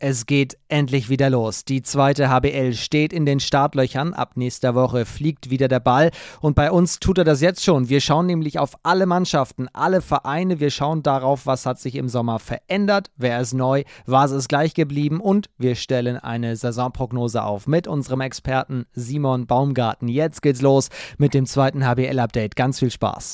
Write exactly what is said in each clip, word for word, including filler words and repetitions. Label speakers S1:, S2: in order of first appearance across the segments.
S1: Es geht endlich wieder los. Die zweite H B L steht in den Startlöchern. Ab nächster Woche fliegt wieder der Ball. Und bei uns tut er das jetzt schon. Wir schauen nämlich auf alle Mannschaften, alle Vereine. Wir schauen darauf, was hat sich im Sommer verändert, wer ist neu, was ist gleich geblieben. Und wir stellen eine Saisonprognose auf mit unserem Experten Simon Baumgarten. Jetzt geht's los mit dem zweiten H B L-Update. Ganz viel Spaß.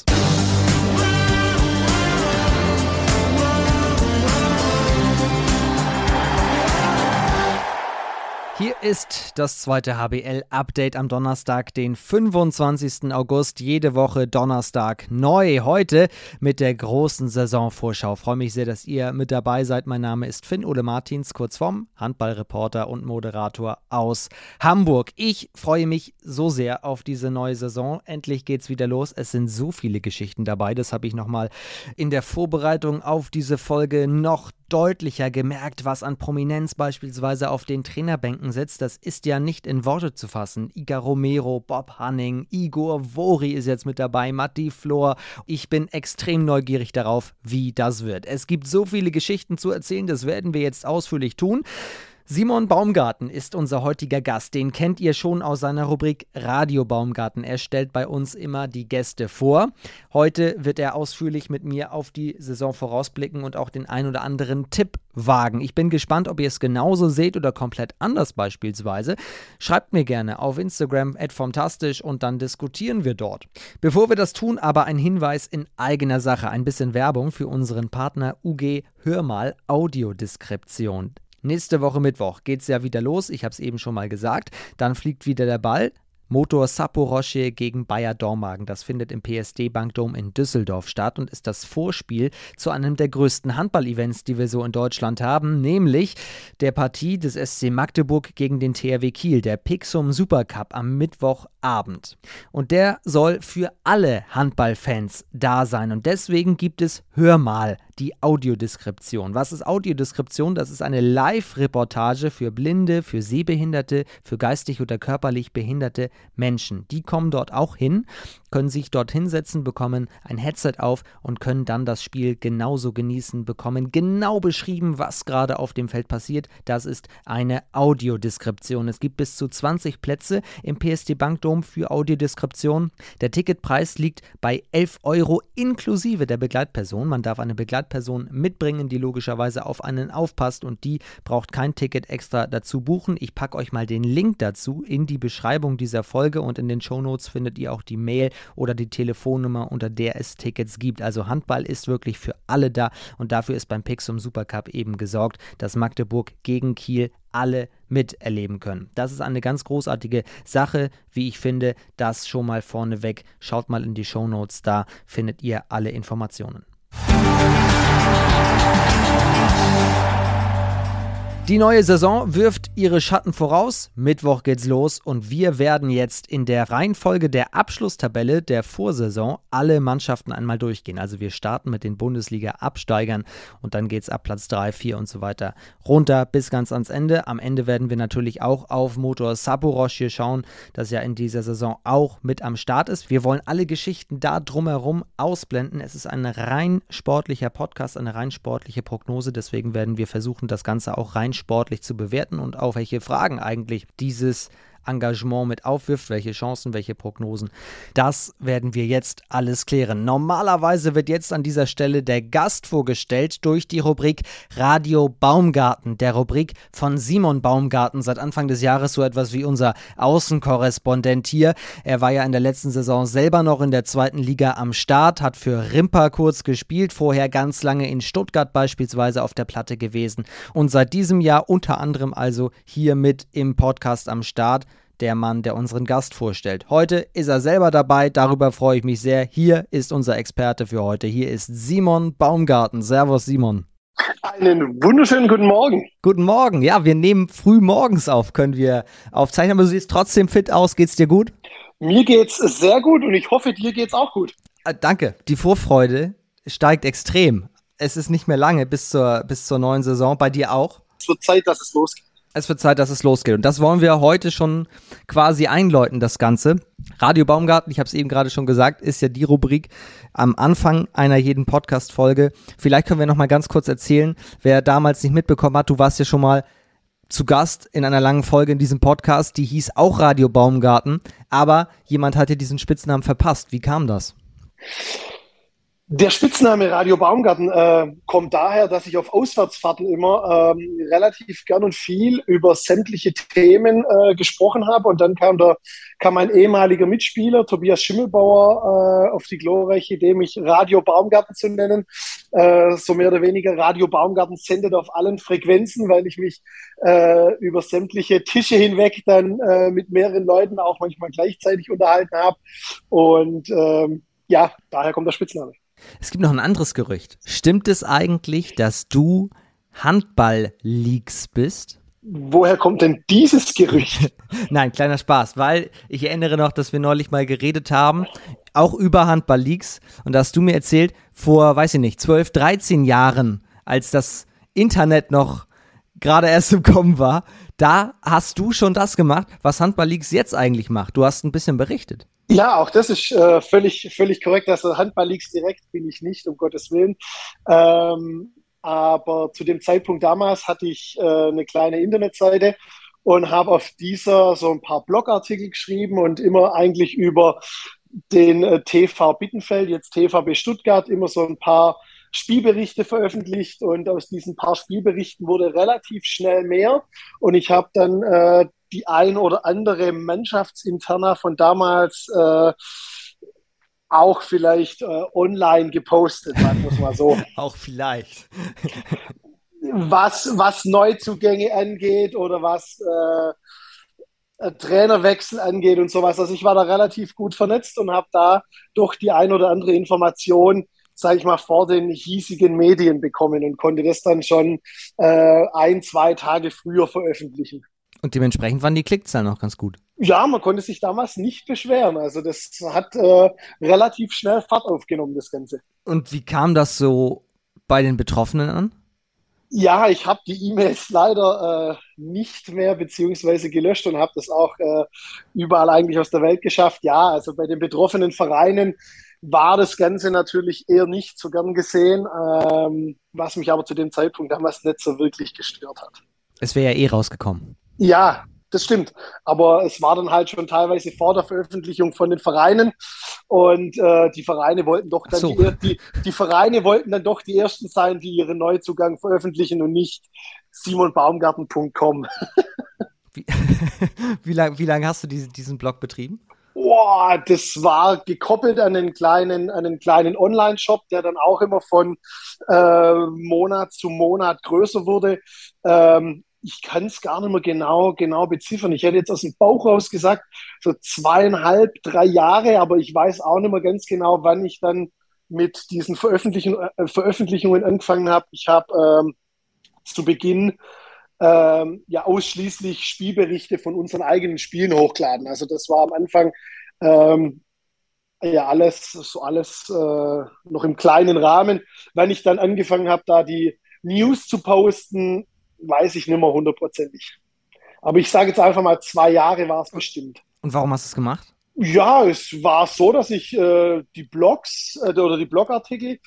S1: Hier ist das zweite H B L-Update am Donnerstag, den fünfundzwanzigsten August. Jede Woche Donnerstag neu. Heute mit der großen Saisonvorschau. Ich freue mich sehr, dass ihr mit dabei seid. Mein Name ist Finn-Ole Martins, kurz vorm Handballreporter und Moderator aus Hamburg. Ich freue mich so sehr auf diese neue Saison. Endlich geht's wieder los. Es sind so viele Geschichten dabei. Das habe ich nochmal in der Vorbereitung auf diese Folge noch deutlicher gemerkt, was an Prominenz beispielsweise auf den Trainerbänken sitzt. Das ist ja nicht in Worte zu fassen. Iga Romero, Bob Hanning, Igor Vori ist jetzt mit dabei, Matti Flor. Ich bin extrem neugierig darauf, wie das wird. Es gibt so viele Geschichten zu erzählen, das werden wir jetzt ausführlich tun. Simon Baumgarten ist unser heutiger Gast. Den kennt ihr schon aus seiner Rubrik Radio Baumgarten. Er stellt bei uns immer die Gäste vor. Heute wird er ausführlich mit mir auf die Saison vorausblicken und auch den ein oder anderen Tipp wagen. Ich bin gespannt, ob ihr es genauso seht oder komplett anders beispielsweise. Schreibt mir gerne auf Instagram at formtastisch und dann diskutieren wir dort. Bevor wir das tun, aber ein Hinweis in eigener Sache. Ein bisschen Werbung für unseren Partner U G Hörmal Audiodeskription. Nächste Woche Mittwoch geht es ja wieder los, ich habe es eben schon mal gesagt, dann fliegt wieder der Ball. Motor Saporoschje gegen Bayer Dormagen. Das findet im P S D Bankdome in Düsseldorf statt und ist das Vorspiel zu einem der größten Handball-Events, die wir so in Deutschland haben, nämlich der Partie des S C Magdeburg gegen den T H W Kiel, der Pixum Supercup am Mittwochabend. Und der soll für alle Handballfans da sein und deswegen gibt es Hörmal, die Audiodeskription. Was ist Audiodeskription? Das ist eine Live-Reportage für Blinde, für Sehbehinderte, für geistig oder körperlich behinderte Menschen. Die kommen dort auch hin, können sich dort hinsetzen, bekommen ein Headset auf und können dann das Spiel genauso genießen, bekommen genau beschrieben, was gerade auf dem Feld passiert. Das ist eine Audiodeskription. Es gibt bis zu zwanzig Plätze im P S D Bankdome für Audiodeskription. Der Ticketpreis liegt bei elf Euro inklusive der Begleitperson. Man darf eine Begleitperson mitbringen, die logischerweise auf einen aufpasst und die braucht kein Ticket extra dazu buchen. Ich packe euch mal den Link dazu in die Beschreibung dieser Folge und in den Shownotes findet ihr auch die Mail oder die Telefonnummer, unter der es Tickets gibt. Also Handball ist wirklich für alle da und dafür ist beim Pixum Supercup eben gesorgt, dass Magdeburg gegen Kiel alle miterleben können. Das ist eine ganz großartige Sache, wie ich finde, das schon mal vorneweg. Schaut mal in die Shownotes, da findet ihr alle Informationen. Die neue Saison wirft ihre Schatten voraus. Mittwoch geht's los und wir werden jetzt in der Reihenfolge der Abschlusstabelle der Vorsaison alle Mannschaften einmal durchgehen. Also wir starten mit den Bundesliga-Absteigern und dann geht's ab Platz drei, vier und so weiter runter bis ganz ans Ende. Am Ende werden wir natürlich auch auf Motor Saporoschje schauen, das ja in dieser Saison auch mit am Start ist. Wir wollen alle Geschichten da drumherum ausblenden. Es ist ein rein sportlicher Podcast, eine rein sportliche Prognose. Deswegen werden wir versuchen, das Ganze auch rein sportlich zu bewerten und auch welche Fragen eigentlich dieses Engagement mit aufwirft, welche Chancen, welche Prognosen. Das werden wir jetzt alles klären. Normalerweise wird jetzt an dieser Stelle der Gast vorgestellt durch die Rubrik Radio Baumgarten, der Rubrik von Simon Baumgarten, seit Anfang des Jahres so etwas wie unser Außenkorrespondent hier. Er war ja in der letzten Saison selber noch in der zweiten Liga am Start, hat für Rimpa kurz gespielt, vorher ganz lange in Stuttgart beispielsweise auf der Platte gewesen und seit diesem Jahr unter anderem also hier mit im Podcast am Start. Der Mann, der unseren Gast vorstellt. Heute ist er selber dabei, darüber freue ich mich sehr. Hier ist unser Experte für heute. Hier ist Simon Baumgarten. Servus, Simon.
S2: Einen wunderschönen guten Morgen.
S1: Guten Morgen. Ja, wir nehmen früh morgens auf, können wir aufzeichnen, aber du siehst trotzdem fit aus. Geht's dir gut?
S2: Mir geht's sehr gut und ich hoffe, dir geht's auch gut.
S1: Äh, danke. Die Vorfreude steigt extrem. Es ist nicht mehr lange bis zur, bis zur neuen Saison. Bei dir auch?
S2: Es wird Zeit, dass es losgeht.
S1: Es wird Zeit, dass es losgeht. Und das wollen wir heute schon quasi einläuten, das Ganze. Radio Baumgarten, ich habe es eben gerade schon gesagt, ist ja die Rubrik am Anfang einer jeden Podcast-Folge. Vielleicht können wir noch mal ganz kurz erzählen, wer damals nicht mitbekommen hat, du warst ja schon mal zu Gast in einer langen Folge in diesem Podcast, die hieß auch Radio Baumgarten, aber jemand hat dir diesen Spitznamen verpasst. Wie kam das?
S2: Der Spitzname Radio Baumgarten äh, kommt daher, dass ich auf Auswärtsfahrten immer ähm, relativ gern und viel über sämtliche Themen äh, gesprochen habe. Und dann kam, der, kam mein ehemaliger Mitspieler, Tobias Schimmelbauer, äh, auf die glorreiche Idee, mich Radio Baumgarten zu nennen. Äh, so mehr oder weniger Radio Baumgarten sendet auf allen Frequenzen, weil ich mich äh, über sämtliche Tische hinweg dann äh, mit mehreren Leuten auch manchmal gleichzeitig unterhalten habe. Und ähm, ja, daher kommt der Spitzname.
S1: Es gibt noch ein anderes Gerücht. Stimmt es eigentlich, dass du Handball-Leaks bist?
S2: Woher kommt denn dieses Gerücht?
S1: Nein, kleiner Spaß, weil ich erinnere noch, dass wir neulich mal geredet haben, auch über Handball-Leaks. Und da hast du mir erzählt, vor, weiß ich nicht, zwölf, dreizehn Jahren, als das Internet noch gerade erst im Kommen war, da hast du schon das gemacht, was Handball-Leaks jetzt eigentlich macht. Du hast ein bisschen berichtet.
S2: Ja, auch das ist äh, völlig, völlig korrekt. Also Handball-Leaks direkt bin ich nicht, um Gottes Willen. Ähm, aber zu dem Zeitpunkt damals hatte ich äh, eine kleine Internetseite und habe auf dieser so ein paar Blogartikel geschrieben und immer eigentlich über den äh, T V Bittenfeld, jetzt T V B Stuttgart, immer so ein paar Spielberichte veröffentlicht. Und aus diesen paar Spielberichten wurde relativ schnell mehr. Und ich habe dann äh, die ein oder andere Mannschaftsinterna von damals äh, auch vielleicht äh, online gepostet, sagen wir es mal so.
S1: Auch vielleicht.
S2: Was, was Neuzugänge angeht oder was äh, Trainerwechsel angeht und sowas. Also ich war da relativ gut vernetzt und habe da doch die ein oder andere Information, sage ich mal, vor den hiesigen Medien bekommen und konnte das dann schon äh, ein, zwei Tage früher veröffentlichen.
S1: Und dementsprechend waren die Klickzahlen auch ganz gut.
S2: Ja, man konnte sich damals nicht beschweren. Also das hat äh, relativ schnell Fahrt aufgenommen, das Ganze.
S1: Und wie kam das so bei den Betroffenen an?
S2: Ja, ich habe die E-Mails leider äh, nicht mehr beziehungsweise gelöscht und habe das auch äh, überall eigentlich aus der Welt geschafft. Ja, also bei den betroffenen Vereinen war das Ganze natürlich eher nicht so gern gesehen, ähm, was mich aber zu dem Zeitpunkt damals nicht so wirklich gestört hat.
S1: Es wäre ja eh rausgekommen.
S2: Ja, das stimmt. Aber es war dann halt schon teilweise vor der Veröffentlichung von den Vereinen. Und äh, die Vereine wollten doch dann
S1: so.
S2: die, die, die Vereine wollten dann doch die ersten sein, die ihren Neuzugang veröffentlichen und nicht simon baumgarten punkt com.
S1: Wie, wie lange wie lang hast du diese, diesen Blog betrieben?
S2: Boah, das war gekoppelt an einen kleinen, an einen kleinen Online-Shop, der dann auch immer von äh, Monat zu Monat größer wurde. Ähm, ich kann es gar nicht mehr genau, genau beziffern. Ich hätte jetzt aus dem Bauch raus gesagt, so zweieinhalb, drei Jahre, aber ich weiß auch nicht mehr ganz genau, wann ich dann mit diesen Veröffentlichungen, äh, Veröffentlichungen angefangen habe. Ich habe ähm, zu Beginn ähm, ja ausschließlich Spielberichte von unseren eigenen Spielen hochgeladen. Also das war am Anfang ähm, ja alles, so alles äh, noch im kleinen Rahmen. Wenn ich dann angefangen habe, da die News zu posten, weiß ich nicht mehr hundertprozentig. Aber ich sage jetzt einfach mal, zwei Jahre war es bestimmt.
S1: Und warum hast du es gemacht?
S2: Ja, es war so, dass ich äh, die Blogs äh, oder die Blogartikel,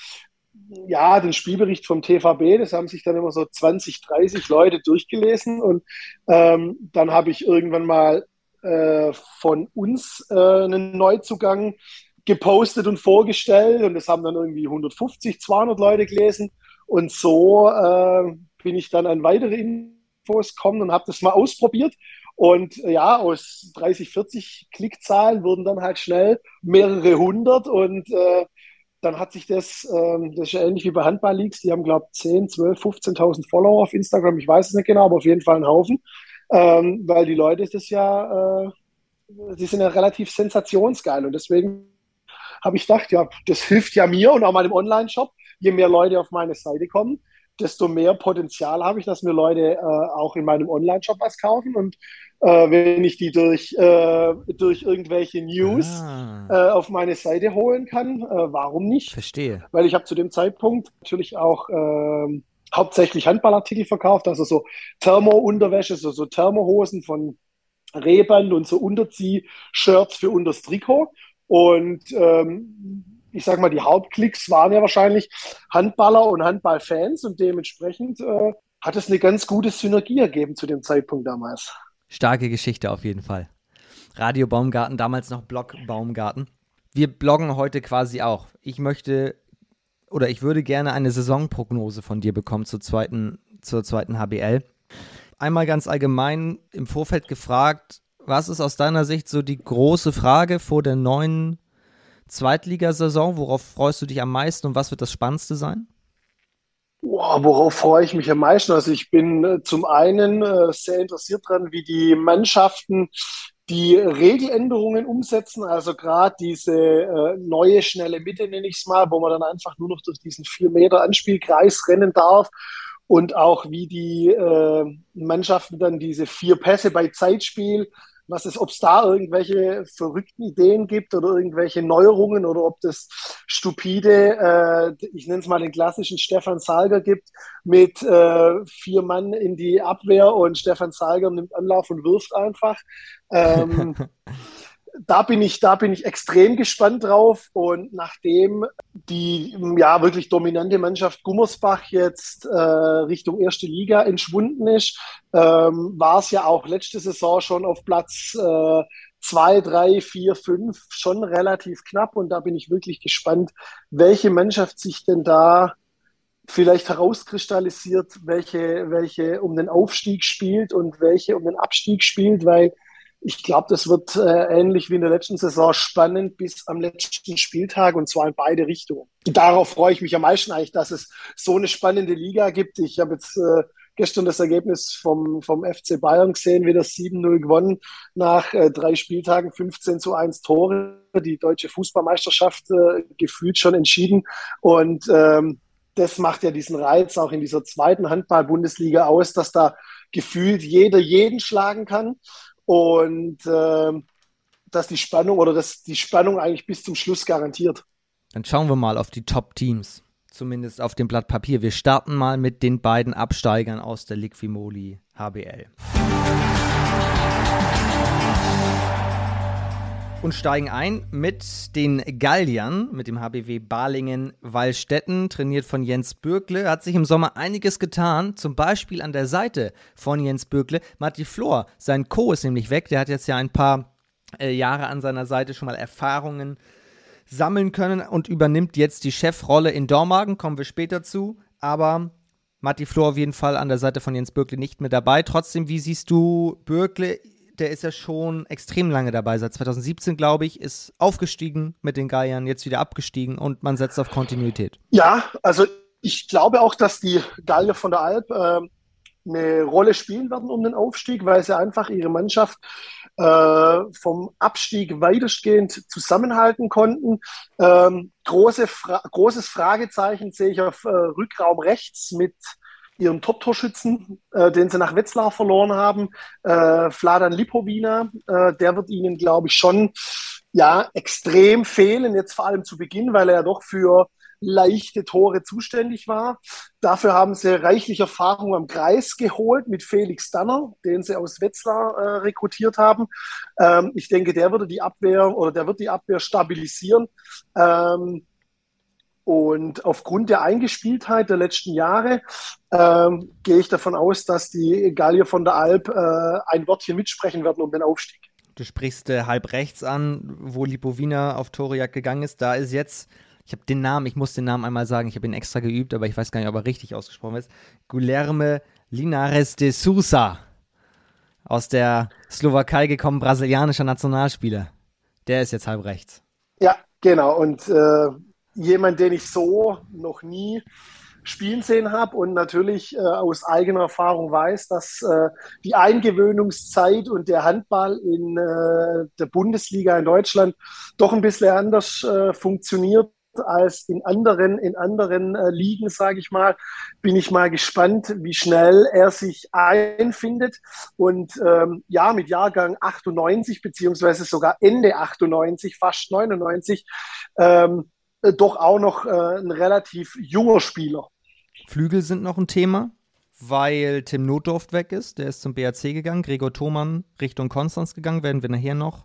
S2: ja, den Spielbericht vom T V B, das haben sich dann immer so zwanzig, dreißig Leute durchgelesen. Und ähm, dann habe ich irgendwann mal äh, von uns äh, einen Neuzugang gepostet und vorgestellt. Und das haben dann irgendwie hundertfünfzig, zweihundert Leute gelesen. Und so äh, bin ich dann an weitere Infos gekommen und habe das mal ausprobiert. Und ja, aus dreißig, vierzig Klickzahlen wurden dann halt schnell mehrere hundert. Und äh, dann hat sich das, ähm, das ist ja ähnlich wie bei Handball-Leaks, die haben, glaube ich, zehn, zwölf, fünfzehntausend Follower auf Instagram. Ich weiß es nicht genau, aber auf jeden Fall einen Haufen. Ähm, weil die Leute das ja, äh, die sind ja relativ sensationsgeil. Und deswegen habe ich gedacht, ja, das hilft ja mir und auch meinem Online-Shop. Je mehr Leute auf meine Seite kommen, desto mehr Potenzial habe ich, dass mir Leute äh, auch in meinem Online-Shop was kaufen. Und äh, wenn ich die durch, äh, durch irgendwelche News
S1: ah.
S2: äh, auf meine Seite holen kann, äh, warum nicht?
S1: Verstehe.
S2: Weil ich habe zu dem Zeitpunkt natürlich auch äh, hauptsächlich Handballartikel verkauft, also so Thermo-Unterwäsche, so, so Thermohosen von Rehband und so Unterzieh-Shirts für unters Trikot. Und ähm, ich sag mal, die Hauptklicks waren ja wahrscheinlich Handballer und Handballfans und dementsprechend äh, hat es eine ganz gute Synergie ergeben zu dem Zeitpunkt damals.
S1: Starke Geschichte auf jeden Fall. Radio Baumgarten, damals noch Blog Baumgarten. Wir bloggen heute quasi auch. Ich möchte oder ich würde gerne eine Saisonprognose von dir bekommen zur zweiten, zur zweiten H B L. Einmal ganz allgemein im Vorfeld gefragt, was ist aus deiner Sicht so die große Frage vor der neuen Zweitligasaison? Worauf freust du dich am meisten und was wird das Spannendste sein?
S2: Boah, worauf freue ich mich am meisten? Also ich bin äh, zum einen äh, sehr interessiert dran, wie die Mannschaften die Regeländerungen umsetzen. Also gerade diese äh, neue schnelle Mitte, nenne ich es mal, wo man dann einfach nur noch durch diesen vier Meter Anspielkreis rennen darf. Und auch wie die äh, Mannschaften dann diese vier Pässe bei Zeitspiel, was ist, ob es da irgendwelche verrückten Ideen gibt oder irgendwelche Neuerungen oder ob das stupide, äh, ich nenne es mal den klassischen Stefan Salger gibt, mit äh, vier Mann in die Abwehr und Stefan Salger nimmt Anlauf und wirft einfach. Ähm, da bin ich, da bin ich extrem gespannt drauf. Und nachdem die ja wirklich dominante Mannschaft Gummersbach jetzt äh, Richtung erste Liga entschwunden ist, ähm, war es ja auch letzte Saison schon auf Platz äh, zwei, drei, vier, fünf schon relativ knapp. Und da bin ich wirklich gespannt, welche Mannschaft sich denn da vielleicht herauskristallisiert, welche, welche um den Aufstieg spielt und welche um den Abstieg spielt, weil ich glaube, das wird äh, ähnlich wie in der letzten Saison spannend bis am letzten Spieltag und zwar in beide Richtungen. Darauf freue ich mich am meisten eigentlich, dass es so eine spannende Liga gibt. Ich habe jetzt äh, gestern das Ergebnis vom, vom F C Bayern gesehen, wieder sieben null gewonnen nach äh, drei Spieltagen, fünfzehn zu eins Tore. Die deutsche Fußballmeisterschaft äh, gefühlt schon entschieden und ähm, das macht ja diesen Reiz auch in dieser zweiten Handball-Bundesliga aus, dass da gefühlt jeder jeden schlagen kann. Und äh, dass die Spannung oder dass die Spannung eigentlich bis zum Schluss garantiert.
S1: Dann schauen wir mal auf die Top-Teams, zumindest auf dem Blatt Papier. Wir starten mal mit den beiden Absteigern aus der Liqui-Moly H B L. Und steigen ein mit den Galliern, mit dem H B W Balingen-Wallstätten, trainiert von Jens Bürkle. Hat sich im Sommer einiges getan, zum Beispiel an der Seite von Jens Bürkle. Matti Flor, sein Co. ist nämlich weg, der hat jetzt ja ein paar äh, Jahre an seiner Seite schon mal Erfahrungen sammeln können und übernimmt jetzt die Chefrolle in Dormagen, kommen wir später zu, aber Matti Flor auf jeden Fall an der Seite von Jens Bürkle nicht mehr dabei. Trotzdem, wie siehst du Bürkle? Der ist ja schon extrem lange dabei, seit zwanzig siebzehn, glaube ich, ist aufgestiegen mit den Galliern, jetzt wieder abgestiegen und man setzt auf Kontinuität.
S2: Ja, also ich glaube auch, dass die Gallier von der Alp äh, eine Rolle spielen werden um den Aufstieg, weil sie einfach ihre Mannschaft äh, vom Abstieg weitestgehend zusammenhalten konnten. Ähm, große Fra- großes Fragezeichen sehe ich auf äh, Rückraum rechts mit ihren Top-Torschützen, äh, den sie nach Wetzlar verloren haben, äh, Vladan Lipovina, äh, der wird ihnen, glaube ich, schon ja extrem fehlen, jetzt vor allem zu Beginn, weil er ja doch für leichte Tore zuständig war. Dafür haben sie reichlich Erfahrung am Kreis geholt mit Felix Danner, den sie aus Wetzlar äh, rekrutiert haben. Ähm, ich denke, der würde die Abwehr oder der wird die Abwehr stabilisieren. Ähm, Und aufgrund der Eingespieltheit der letzten Jahre ähm, gehe ich davon aus, dass die Gallier von der Alp äh, ein Wörtchen mitsprechen werden um den Aufstieg.
S1: Du sprichst äh, halb rechts an, wo Lipovina auf Toriak gegangen ist. Da ist jetzt, ich habe den Namen, ich muss den Namen einmal sagen, ich habe ihn extra geübt, aber ich weiß gar nicht, ob er richtig ausgesprochen ist. Guilherme Linares de Sousa, aus der Slowakei gekommen, brasilianischer Nationalspieler. Der ist jetzt halb rechts.
S2: Ja, genau. Und äh, jemand, den ich so noch nie spielen sehen habe und natürlich äh, aus eigener Erfahrung weiß, dass äh, die Eingewöhnungszeit und der Handball in äh, der Bundesliga in Deutschland doch ein bisschen anders äh, funktioniert als in anderen, in anderen äh, Ligen, sage ich mal. Bin ich mal gespannt, wie schnell er sich einfindet. Und ähm, ja, mit Jahrgang achtundneunzig, beziehungsweise sogar Ende achtundneunzig, fast neunundneunzig, ähm, doch auch noch äh, ein relativ junger Spieler.
S1: Flügel sind noch ein Thema, weil Tim Notdorft weg ist. Der ist zum B A C gegangen. Gregor Thomann Richtung Konstanz gegangen. Werden wir nachher noch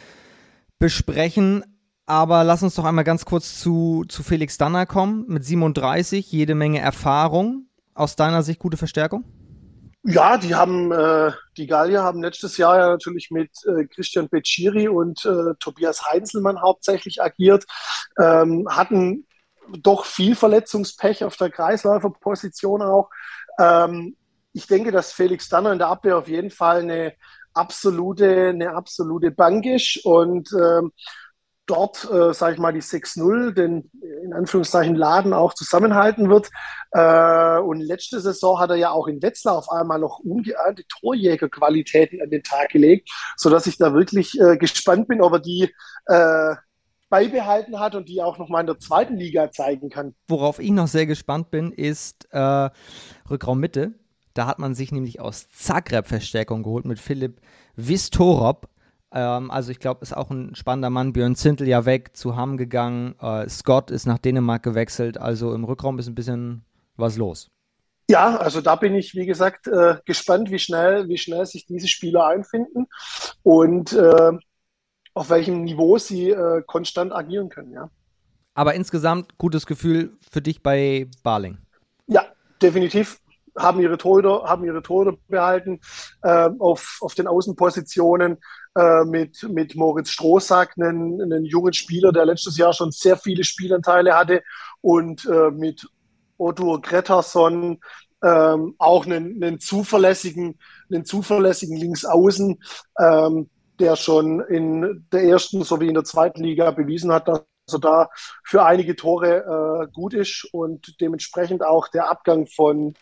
S1: besprechen. Aber lass uns doch einmal ganz kurz zu, zu Felix Danner kommen. Mit siebenunddreißig, jede Menge Erfahrung. aus deiner Sicht gute Verstärkung?
S2: Ja, die haben, äh, die Gallier haben letztes Jahr ja natürlich mit äh, Christian Becchiri und äh, Tobias Heinzelmann hauptsächlich agiert, ähm, hatten doch viel Verletzungspech auf der Kreisläuferposition auch. Ähm, ich denke, dass Felix Danner in der Abwehr auf jeden Fall eine absolute, eine absolute Bank ist und ähm, dort, äh, sage ich mal, die sechs null, den in Anführungszeichen Laden auch zusammenhalten wird. Äh, und letzte Saison hat er ja auch in Wetzlar auf einmal noch ungeahnte Torjägerqualitäten an den Tag gelegt, sodass ich da wirklich äh, gespannt bin, ob er die äh, beibehalten hat und die auch nochmal in der zweiten Liga zeigen kann.
S1: Worauf ich noch sehr gespannt bin, ist äh, Rückraum Mitte. Da hat man sich nämlich aus Zagreb Verstärkung geholt mit Philipp Vistorop. Ähm, also ich glaube, ist auch ein spannender Mann. Björn Zintel ja weg, zu Hamm gegangen. Äh, Scott ist nach Dänemark gewechselt. Also im Rückraum ist ein bisschen was los.
S2: Ja, also da bin ich, wie gesagt, äh, gespannt, wie schnell, wie schnell sich diese Spieler einfinden und äh, auf welchem Niveau sie äh, konstant agieren können, ja.
S1: Aber insgesamt gutes Gefühl für dich bei Barling.
S2: Ja, definitiv. Haben ihre Torhüter, haben ihre Torhüter behalten äh, auf, auf den Außenpositionen äh, mit, mit Moritz Strohsack, einen, einen jungen Spieler, der letztes Jahr schon sehr viele Spielanteile hatte, und äh, mit Odur Gretarsson ähm, auch einen, einen zuverlässigen, einen zuverlässigen Linksaußen, ähm, der schon in der ersten sowie in der zweiten Liga bewiesen hat, dass er da für einige Tore äh, gut ist, und dementsprechend auch der Abgang von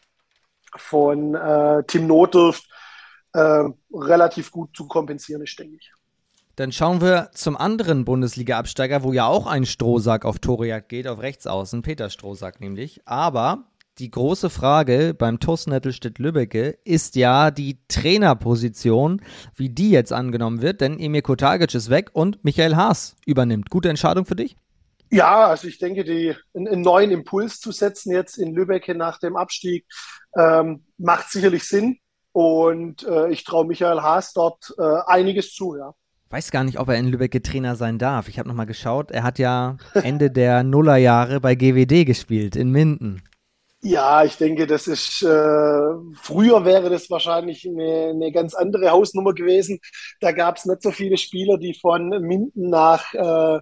S2: von äh, Tim Notdurft äh, relativ gut zu kompensieren ist, denke ich.
S1: Dann schauen wir zum anderen Bundesliga-Absteiger, wo ja auch ein Strohsack auf Torejagd geht, auf Rechtsaußen, Peter Strohsack nämlich. Aber die große Frage beim TuS Nettelstedt-Lübbecke ist ja die Trainerposition, wie die jetzt angenommen wird, denn Emir Kotagic ist weg und Michael Haas übernimmt. Gute Entscheidung für dich?
S2: Ja, also ich denke, die, einen, einen neuen Impuls zu setzen jetzt in Lübbecke nach dem Abstieg ähm, macht sicherlich Sinn, und äh, ich traue Michael Haas dort äh, einiges zu, ja.
S1: Weiß gar nicht, ob er in Lübbecke Trainer sein darf. Ich habe nochmal geschaut, er hat ja Ende der Nullerjahre bei G W D gespielt, in Minden.
S2: Ja, ich denke, das ist, äh, früher wäre das wahrscheinlich eine, eine ganz andere Hausnummer gewesen. Da gab es nicht so viele Spieler, die von Minden nach äh,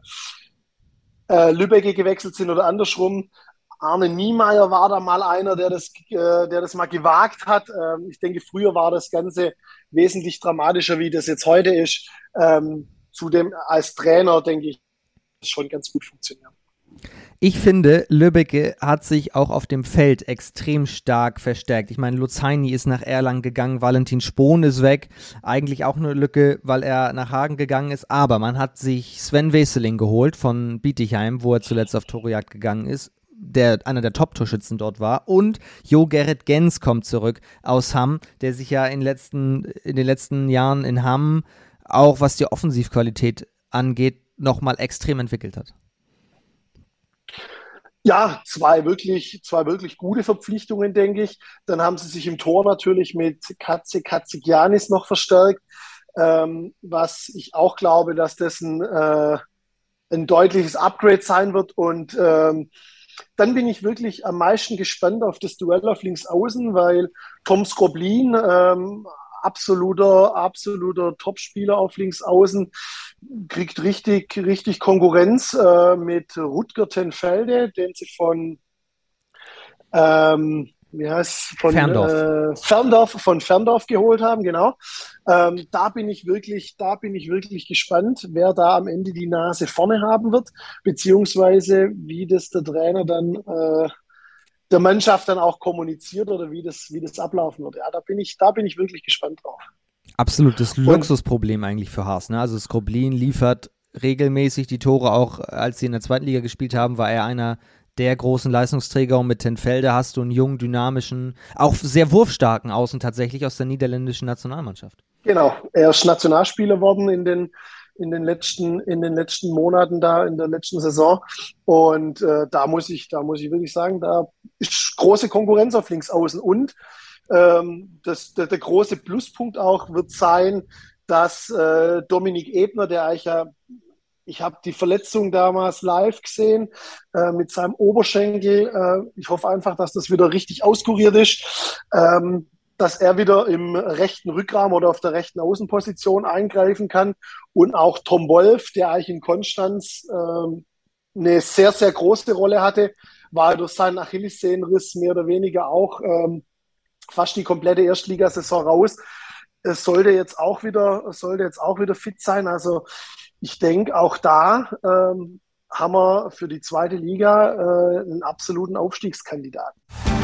S2: äh, Lübbecke gewechselt sind oder andersrum. Arne Niemeyer war da mal einer, der das, äh, der das mal gewagt hat. Ähm, ich denke, früher war das Ganze wesentlich dramatischer, wie das jetzt heute ist. Ähm, zudem als Trainer, denke ich, das schon ganz gut funktioniert.
S1: Ich finde, Lübbecke hat sich auch auf dem Feld extrem stark verstärkt. Ich meine, Lutz Heini ist nach Erlangen gegangen, Valentin Spohn ist weg. Eigentlich auch eine Lücke, weil er nach Hagen gegangen ist. Aber man hat sich Sven Weseling geholt von Bietigheim, wo er zuletzt auf Torejagd gegangen ist, der einer der Top-Torschützen dort war. Und Jo Gerrit Gens kommt zurück aus Hamm, der sich ja in, letzten, in den letzten Jahren in Hamm, auch was die Offensivqualität angeht, nochmal extrem entwickelt hat.
S2: Ja, zwei wirklich, zwei wirklich gute Verpflichtungen, denke ich. Dann haben sie sich im Tor natürlich mit Katze Katzigianis noch verstärkt, ähm, was ich auch glaube, dass das ein, äh, ein deutliches Upgrade sein wird. Und ähm, dann bin ich wirklich am meisten gespannt auf das Duell auf Linksaußen, weil Tom Skoblin, ähm, absoluter, absoluter Topspieler auf Linksaußen, kriegt richtig, richtig Konkurrenz äh, mit Rutger Tenfelde, den sie von, ähm, wie heißt von
S1: Ferndorf.
S2: Äh, Ferndorf, von Ferndorf geholt haben, genau. Ähm, da bin ich wirklich, da bin ich wirklich gespannt, wer da am Ende die Nase vorne haben wird, beziehungsweise wie das der Trainer dann äh, der Mannschaft dann auch kommuniziert oder wie das, wie das ablaufen wird. Ja, da bin ich, da bin ich wirklich gespannt drauf.
S1: Absolutes Luxusproblem eigentlich für Haas. Ne? Also Skoblin liefert regelmäßig die Tore, auch als sie in der zweiten Liga gespielt haben, war er einer der großen Leistungsträger, und mit Tenfelde hast du einen jungen, dynamischen, auch sehr wurfstarken Außen tatsächlich aus der niederländischen Nationalmannschaft.
S2: Genau, er ist Nationalspieler worden in den in den letzten, in den letzten Monaten da, in der letzten Saison. Und äh, da muss ich, da muss ich wirklich sagen, da ist große Konkurrenz auf Linksaußen. Und ähm, das, der, der große Pluspunkt auch wird sein, dass äh, Dominik Ebner, der eigentlich ja Ich habe die Verletzung damals live gesehen äh, mit seinem Oberschenkel. Äh, ich hoffe einfach, dass das wieder richtig auskuriert ist, ähm, dass er wieder im rechten Rückraum oder auf der rechten Außenposition eingreifen kann. Und auch Tom Wolf, der eigentlich in Konstanz ähm, eine sehr, sehr große Rolle hatte, war durch seinen Achillessehnenriss mehr oder weniger auch ähm, fast die komplette Erstligasaison raus. Es sollte jetzt auch wieder, sollte jetzt auch wieder fit sein. Also ich denke, auch da ähm, haben wir für die zweite Liga äh, einen absoluten Aufstiegskandidaten.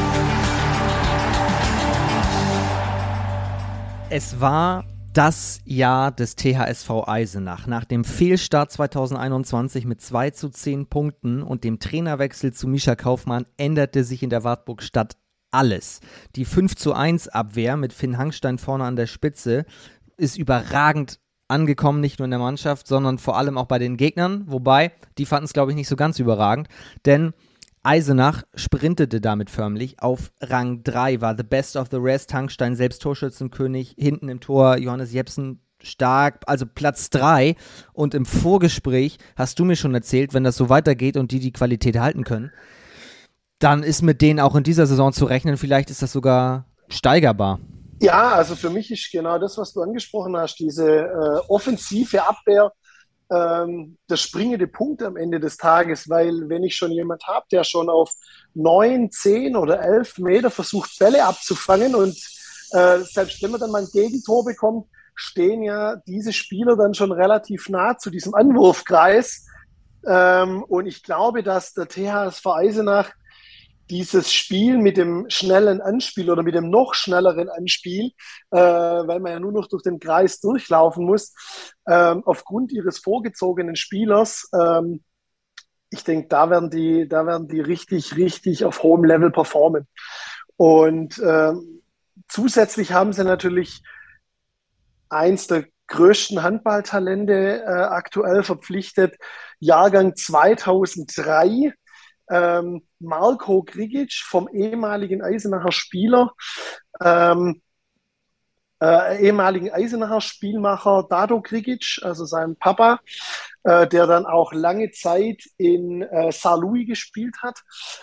S1: Es war das Jahr des T H S V Eisenach. Nach dem Fehlstart zweitausendeinundzwanzig mit zwei zu zehn Punkten und dem Trainerwechsel zu Mischa Kaufmann änderte sich in der Wartburgstadt alles. Die fünf zu eins Abwehr mit Finn Hangstein vorne an der Spitze ist überragend angekommen, nicht nur in der Mannschaft, sondern vor allem auch bei den Gegnern. Wobei, die fanden es, glaube ich, nicht so ganz überragend, denn Eisenach sprintete damit förmlich auf Rang drei, war the best of the rest, Hangstein selbst Torschützenkönig, hinten im Tor Johannes Jepsen stark, also Platz drei. Und im Vorgespräch hast du mir schon erzählt, wenn das so weitergeht und die die Qualität halten können, dann ist mit denen auch in dieser Saison zu rechnen, vielleicht ist das sogar steigerbar.
S2: Ja, also für mich ist genau das, was du angesprochen hast, diese äh, offensive Abwehr, ähm, der springende Punkt am Ende des Tages, weil wenn ich schon jemand habe, der schon auf neun, zehn oder elf Meter versucht, Bälle abzufangen und äh, selbst wenn man dann mal ein Gegentor bekommt, stehen ja diese Spieler dann schon relativ nah zu diesem Anwurfkreis. Ähm, und ich glaube, dass der T H S V Eisenach dieses Spiel mit dem schnellen Anspiel oder mit dem noch schnelleren Anspiel, äh, weil man ja nur noch durch den Kreis durchlaufen muss, ähm, aufgrund ihres vorgezogenen Spielers, ähm, ich denke, da werden die, da werden die richtig, richtig auf hohem Level performen. Und ähm, zusätzlich haben sie natürlich eins der größten Handballtalente äh, aktuell verpflichtet, Jahrgang zweitausenddrei, Ähm, Marko Grigic vom ehemaligen Eisenacher Spieler, ähm, äh, ehemaligen Eisenacher Spielmacher Dado Grigic, also sein Papa, äh, der dann auch lange Zeit in äh, Saarlouis gespielt hat.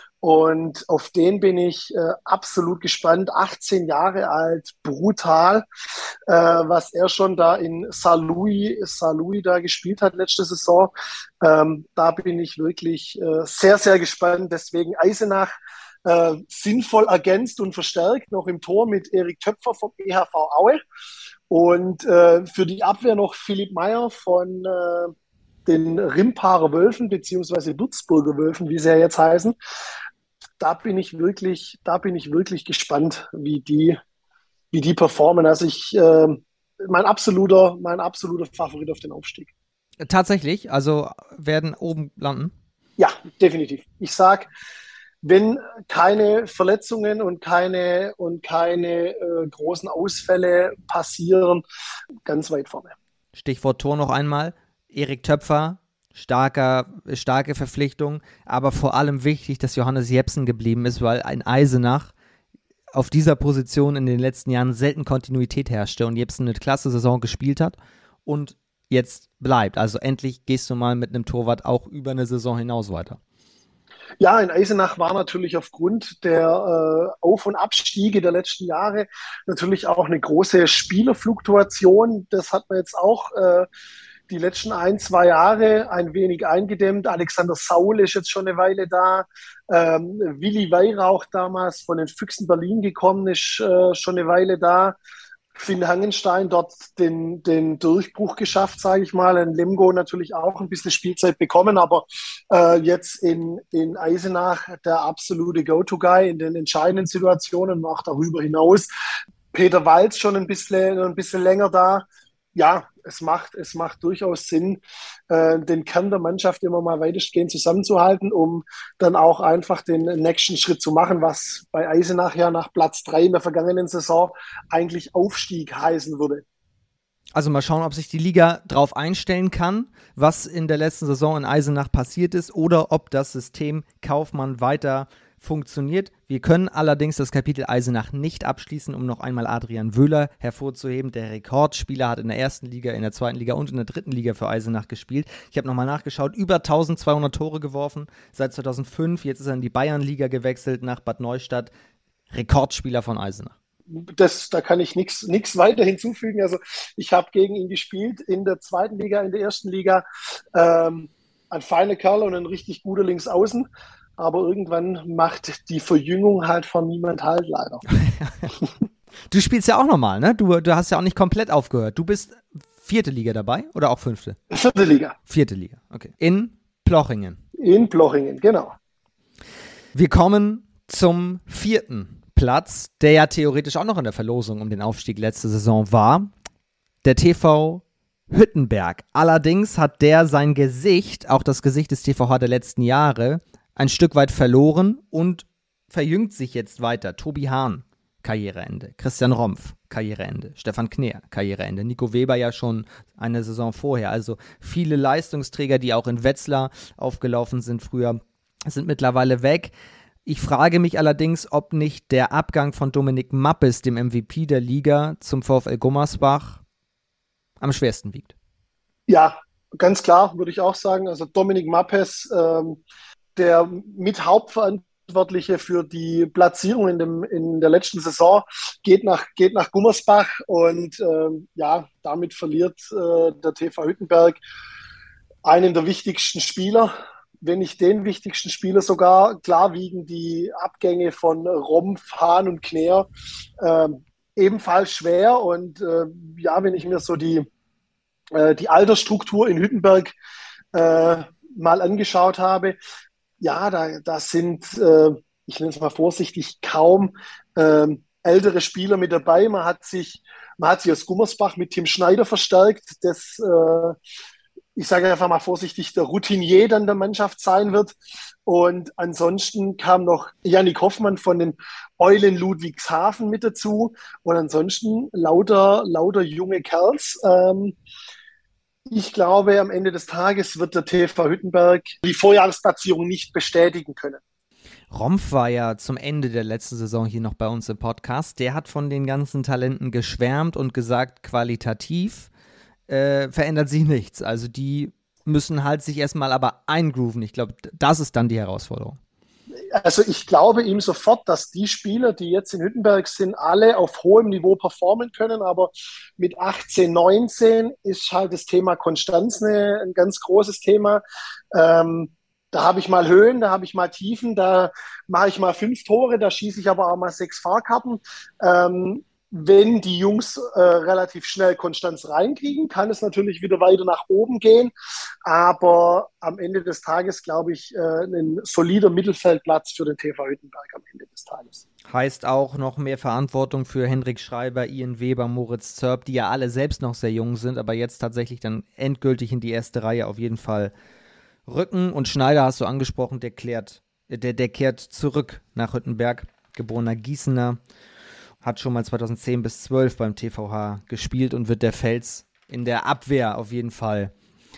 S2: Und auf den bin ich äh, absolut gespannt. achtzehn Jahre alt, brutal, äh, was er schon da in Saarlouis, Saarlouis da gespielt hat letzte Saison. Ähm, da bin ich wirklich äh, sehr, sehr gespannt. Deswegen Eisenach äh, sinnvoll ergänzt und verstärkt, noch im Tor mit Erik Töpfer vom E H V Aue. Und äh, für die Abwehr noch Philipp Meyer von äh, den Rimparer Wölfen, beziehungsweise Würzburger Wölfen, wie sie ja jetzt heißen. Da bin ich wirklich, da bin ich wirklich gespannt, wie die, wie die performen. Also ich, äh, mein absoluter, mein absoluter Favorit auf den Aufstieg.
S1: Tatsächlich, also werden oben landen?
S2: Ja, definitiv. Ich sag, wenn keine Verletzungen und keine und keine äh, großen Ausfälle passieren, ganz weit vorne.
S1: Stichwort Tor noch einmal. Erik Töpfer, starker, starke Verpflichtung, aber vor allem wichtig, dass Johannes Jepsen geblieben ist, weil ein Eisenach auf dieser Position in den letzten Jahren selten Kontinuität herrschte und Jepsen eine klasse Saison gespielt hat und jetzt bleibt. Also endlich gehst du mal mit einem Torwart auch über eine Saison hinaus weiter.
S2: Ja, in Eisenach war natürlich aufgrund der äh, Auf- und Abstiege der letzten Jahre natürlich auch eine große Spielerfluktuation. Das hat man jetzt auch äh, die letzten ein, zwei Jahre ein wenig eingedämmt. Alexander Saul ist jetzt schon eine Weile da. Ähm, Willi Weihrauch damals von den Füchsen Berlin gekommen, ist äh, schon eine Weile da. Finn Hangenstein dort den, den Durchbruch geschafft, sage ich mal. In Lemgo natürlich auch ein bisschen Spielzeit bekommen, aber äh, jetzt in, in Eisenach der absolute Go-To-Guy in den entscheidenden Situationen, auch darüber hinaus. Peter Walz schon ein bisschen, ein bisschen länger da. Ja, es macht, es macht durchaus Sinn, äh, den Kern der Mannschaft immer mal weitestgehend zusammenzuhalten, um dann auch einfach den nächsten Schritt zu machen, was bei Eisenach ja nach Platz drei in der vergangenen Saison eigentlich Aufstieg heißen würde.
S1: Also mal schauen, ob sich die Liga drauf einstellen kann, was in der letzten Saison in Eisenach passiert ist oder ob das System Kaufmann weiter funktioniert. Wir können allerdings das Kapitel Eisenach nicht abschließen, um noch einmal Adrian Wöhler hervorzuheben. Der Rekordspieler hat in der ersten Liga, in der zweiten Liga und in der dritten Liga für Eisenach gespielt. Ich habe nochmal nachgeschaut, über eintausendzweihundert Tore geworfen seit zweitausendfünf. Jetzt ist er in die Bayernliga gewechselt nach Bad Neustadt. Rekordspieler von Eisenach.
S2: Das, da kann ich nichts weiter hinzufügen. Also ich habe gegen ihn gespielt in der zweiten Liga, in der ersten Liga. Ähm, ein feiner Kerl und ein richtig guter Linksaußen. Aber irgendwann macht die Verjüngung halt von niemand halt, leider.
S1: Du spielst ja auch normal, ne? Du, du hast ja auch nicht komplett aufgehört. Du bist vierte Liga dabei oder auch fünfte?
S2: Vierte Liga.
S1: Vierte Liga, okay. In Plochingen.
S2: In Plochingen, genau.
S1: Wir kommen zum vierten Platz, der ja theoretisch auch noch in der Verlosung um den Aufstieg letzte Saison war. Der T V Hüttenberg. Allerdings hat der sein Gesicht, auch das Gesicht des T V H der letzten Jahre, ein Stück weit verloren und verjüngt sich jetzt weiter. Tobi Hahn, Karriereende. Christian Rompf, Karriereende. Stefan Kneer, Karriereende. Nico Weber ja schon eine Saison vorher. Also viele Leistungsträger, die auch in Wetzlar aufgelaufen sind früher, sind mittlerweile weg. Ich frage mich allerdings, ob nicht der Abgang von Dominik Mappes, dem M V P der Liga, zum VfL Gummersbach am schwersten wiegt.
S2: Ja, ganz klar, würde ich auch sagen. Also Dominik Mappes, ähm, der mit Hauptverantwortliche für die Platzierung in, dem, in der letzten Saison, geht nach, geht nach Gummersbach und ähm, ja, damit verliert äh, der T V Hüttenberg einen der wichtigsten Spieler, wenn nicht den wichtigsten Spieler sogar. Klar wiegen die Abgänge von Rompf, Hahn und Kneer äh, ebenfalls schwer und äh, ja, wenn ich mir so die, äh, die Altersstruktur in Hüttenberg äh, mal angeschaut habe, ja, da, da sind, äh, ich nenne es mal vorsichtig, kaum äh, ältere Spieler mit dabei. Man hat sich, man hat sich aus Gummersbach mit Tim Schneider verstärkt, das, äh, ich sage einfach mal vorsichtig, der Routinier dann der Mannschaft sein wird. Und ansonsten kam noch Jannik Hoffmann von den Eulen Ludwigshafen mit dazu. Und ansonsten lauter, lauter junge Kerls. Ähm, Ich glaube, am Ende des Tages wird der T V Hüttenberg die Vorjahresplatzierung nicht bestätigen können.
S1: Rompf war ja zum Ende der letzten Saison hier noch bei uns im Podcast. Der hat von den ganzen Talenten geschwärmt und gesagt, qualitativ äh, verändert sich nichts. Also die müssen halt sich erstmal aber eingrooven. Ich glaube, das ist dann die Herausforderung.
S2: Also ich glaube ihm sofort, dass die Spieler, die jetzt in Hüttenberg sind, alle auf hohem Niveau performen können, aber mit achtzehn, neunzehn ist halt das Thema Konstanz eine, ein ganz großes Thema. Ähm, da habe ich mal Höhen, da habe ich mal Tiefen, da mache ich mal fünf Tore, da schieße ich aber auch mal sechs Fahrkarten. Ähm, Wenn die Jungs äh, relativ schnell Konstanz reinkriegen, kann es natürlich wieder weiter nach oben gehen. Aber am Ende des Tages, glaube ich, äh, ein solider Mittelfeldplatz für den T V Hüttenberg am Ende des Tages.
S1: Heißt auch noch mehr Verantwortung für Henrik Schreiber, Ian Weber, Moritz Zörb, die ja alle selbst noch sehr jung sind, aber jetzt tatsächlich dann endgültig in die erste Reihe auf jeden Fall rücken. Und Schneider hast du angesprochen, der, klärt, der, der kehrt zurück nach Hüttenberg, geborener Gießener. Hat schon mal zweitausendzehn bis zwölf beim T V H gespielt und wird der Fels in der Abwehr auf jeden Fall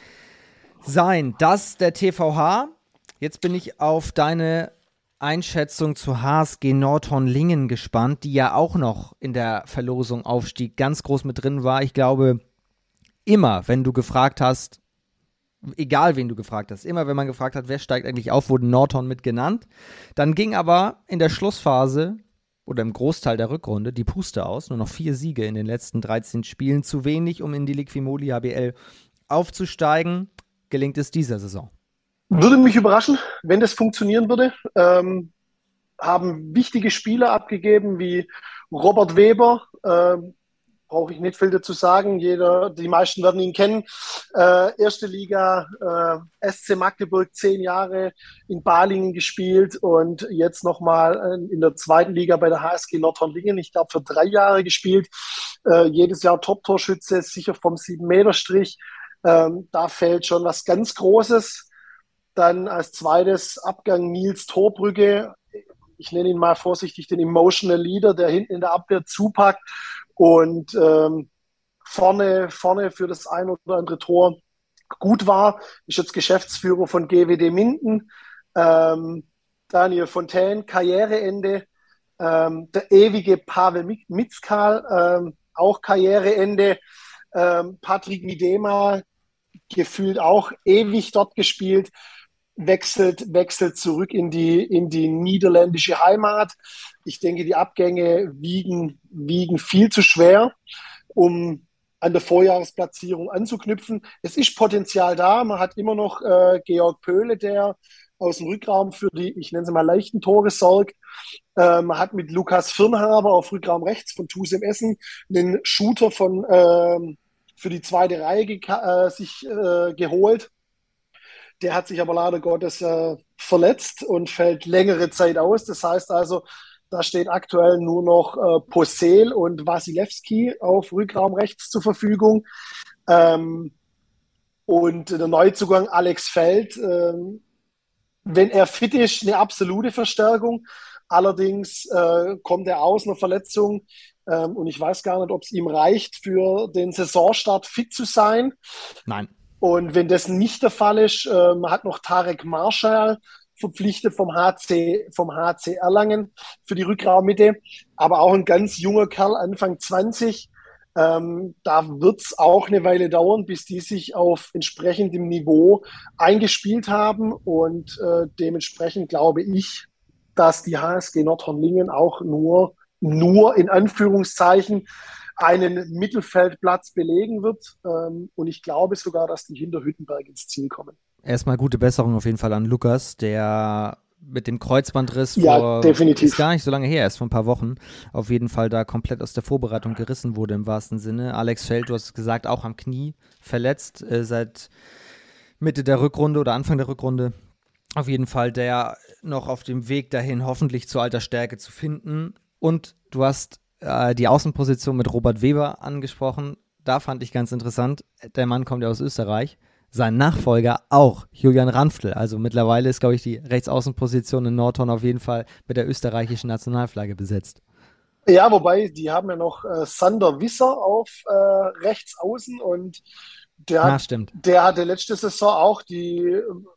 S1: sein. Das der T V H. Jetzt bin ich auf deine Einschätzung zu H S G Nordhorn-Lingen gespannt, die ja auch noch in der Verlosung Aufstieg ganz groß mit drin war. Ich glaube, immer, wenn du gefragt hast, egal wen du gefragt hast, immer wenn man gefragt hat, wer steigt eigentlich auf, wurde Nordhorn mit genannt. Dann ging aber in der Schlussphase oder im Großteil der Rückrunde die Puste aus. Nur noch vier Siege in den letzten dreizehn Spielen. Zu wenig, um in die Liquimoli H B L aufzusteigen. Gelingt es dieser Saison?
S2: Würde mich überraschen, wenn das funktionieren würde. Ähm, haben wichtige Spieler abgegeben, wie Robert Weber. Ähm, brauche ich nicht viel dazu sagen. Jeder, die meisten werden ihn kennen. Äh, erste Liga, äh, S C Magdeburg, zehn Jahre in Balingen gespielt und jetzt nochmal äh, in der zweiten Liga bei der H S G Nordhorn-Lingen, ich glaube für drei Jahre gespielt. Äh, jedes Jahr Top-Torschütze, sicher vom sieben-Meter-Strich. Ähm, da fällt schon was ganz Großes. Dann als zweites Abgang Nils Torbrügge. Ich nenne ihn mal vorsichtig den Emotional Leader, der hinten in der Abwehr zupackt und ähm, vorne, vorne für das ein oder andere Tor gut war. Ist jetzt Geschäftsführer von G W D Minden. Ähm, Daniel Fontaine, Karriereende. Ähm, der ewige Pavel Mizkal, ähm, auch Karriereende. Ähm, Patrick Miedema, gefühlt auch ewig dort gespielt, wechselt, wechselt zurück in die, in die niederländische Heimat. Ich denke, die Abgänge wiegen, wiegen viel zu schwer, um an der Vorjahresplatzierung anzuknüpfen. Es ist Potenzial da. Man hat immer noch äh, Georg Pöhle, der aus dem Rückraum für die, ich nenne sie mal, leichten Tore sorgt. Äh, man hat mit Lukas Firnhaber auf Rückraum rechts von T U S im Essen einen Shooter von, äh, für die zweite Reihe äh, sich äh, geholt. Der hat sich aber leider Gottes äh, verletzt und fällt längere Zeit aus. Das heißt also, da steht aktuell nur noch äh, Posel und Wasilewski auf Rückraum rechts zur Verfügung. Ähm, und der Neuzugang Alex Feld, ähm, wenn er fit ist, eine absolute Verstärkung. Allerdings äh, kommt er aus einer Verletzung ähm, und ich weiß gar nicht, ob es ihm reicht, für den Saisonstart fit zu sein.
S1: Nein.
S2: Und wenn das nicht der Fall ist, äh, man hat noch Tarek Marschall verpflichtet vom H C, vom H C Erlangen für die Rückraummitte, aber auch ein ganz junger Kerl, Anfang zwanzig. Ähm, da wird es auch eine Weile dauern, bis die sich auf entsprechendem Niveau eingespielt haben. Und äh, dementsprechend glaube ich, dass die H S G Nordhorn-Lingen auch nur, nur in Anführungszeichen einen Mittelfeldplatz belegen wird. Ähm, und ich glaube sogar, dass die hinter Hüttenberg ins Ziel kommen.
S1: Erstmal gute Besserung auf jeden Fall an Lukas, der mit dem Kreuzbandriss
S2: ja,
S1: vor,
S2: definitiv.
S1: ist gar nicht so lange her, erst vor ein paar Wochen, auf jeden Fall da komplett aus der Vorbereitung gerissen wurde im wahrsten Sinne. Alex Feld, du hast gesagt, auch am Knie verletzt, äh, seit Mitte der Rückrunde oder Anfang der Rückrunde. Auf jeden Fall der noch auf dem Weg dahin, hoffentlich zur alter Stärke zu finden. Und du hast äh, die Außenposition mit Robert Weber angesprochen. Da fand ich ganz interessant, der Mann kommt ja aus Österreich. Sein Nachfolger auch, Julian Ranftl. Also mittlerweile ist, glaube ich, die Rechtsaußenposition in Nordhorn auf jeden Fall mit der österreichischen Nationalflagge besetzt.
S2: Ja, wobei, die haben ja noch äh, Sander Wisser auf äh, Rechtsaußen und der,
S1: Ah,
S2: hat,
S1: stimmt.
S2: der hatte letzte Saison auch die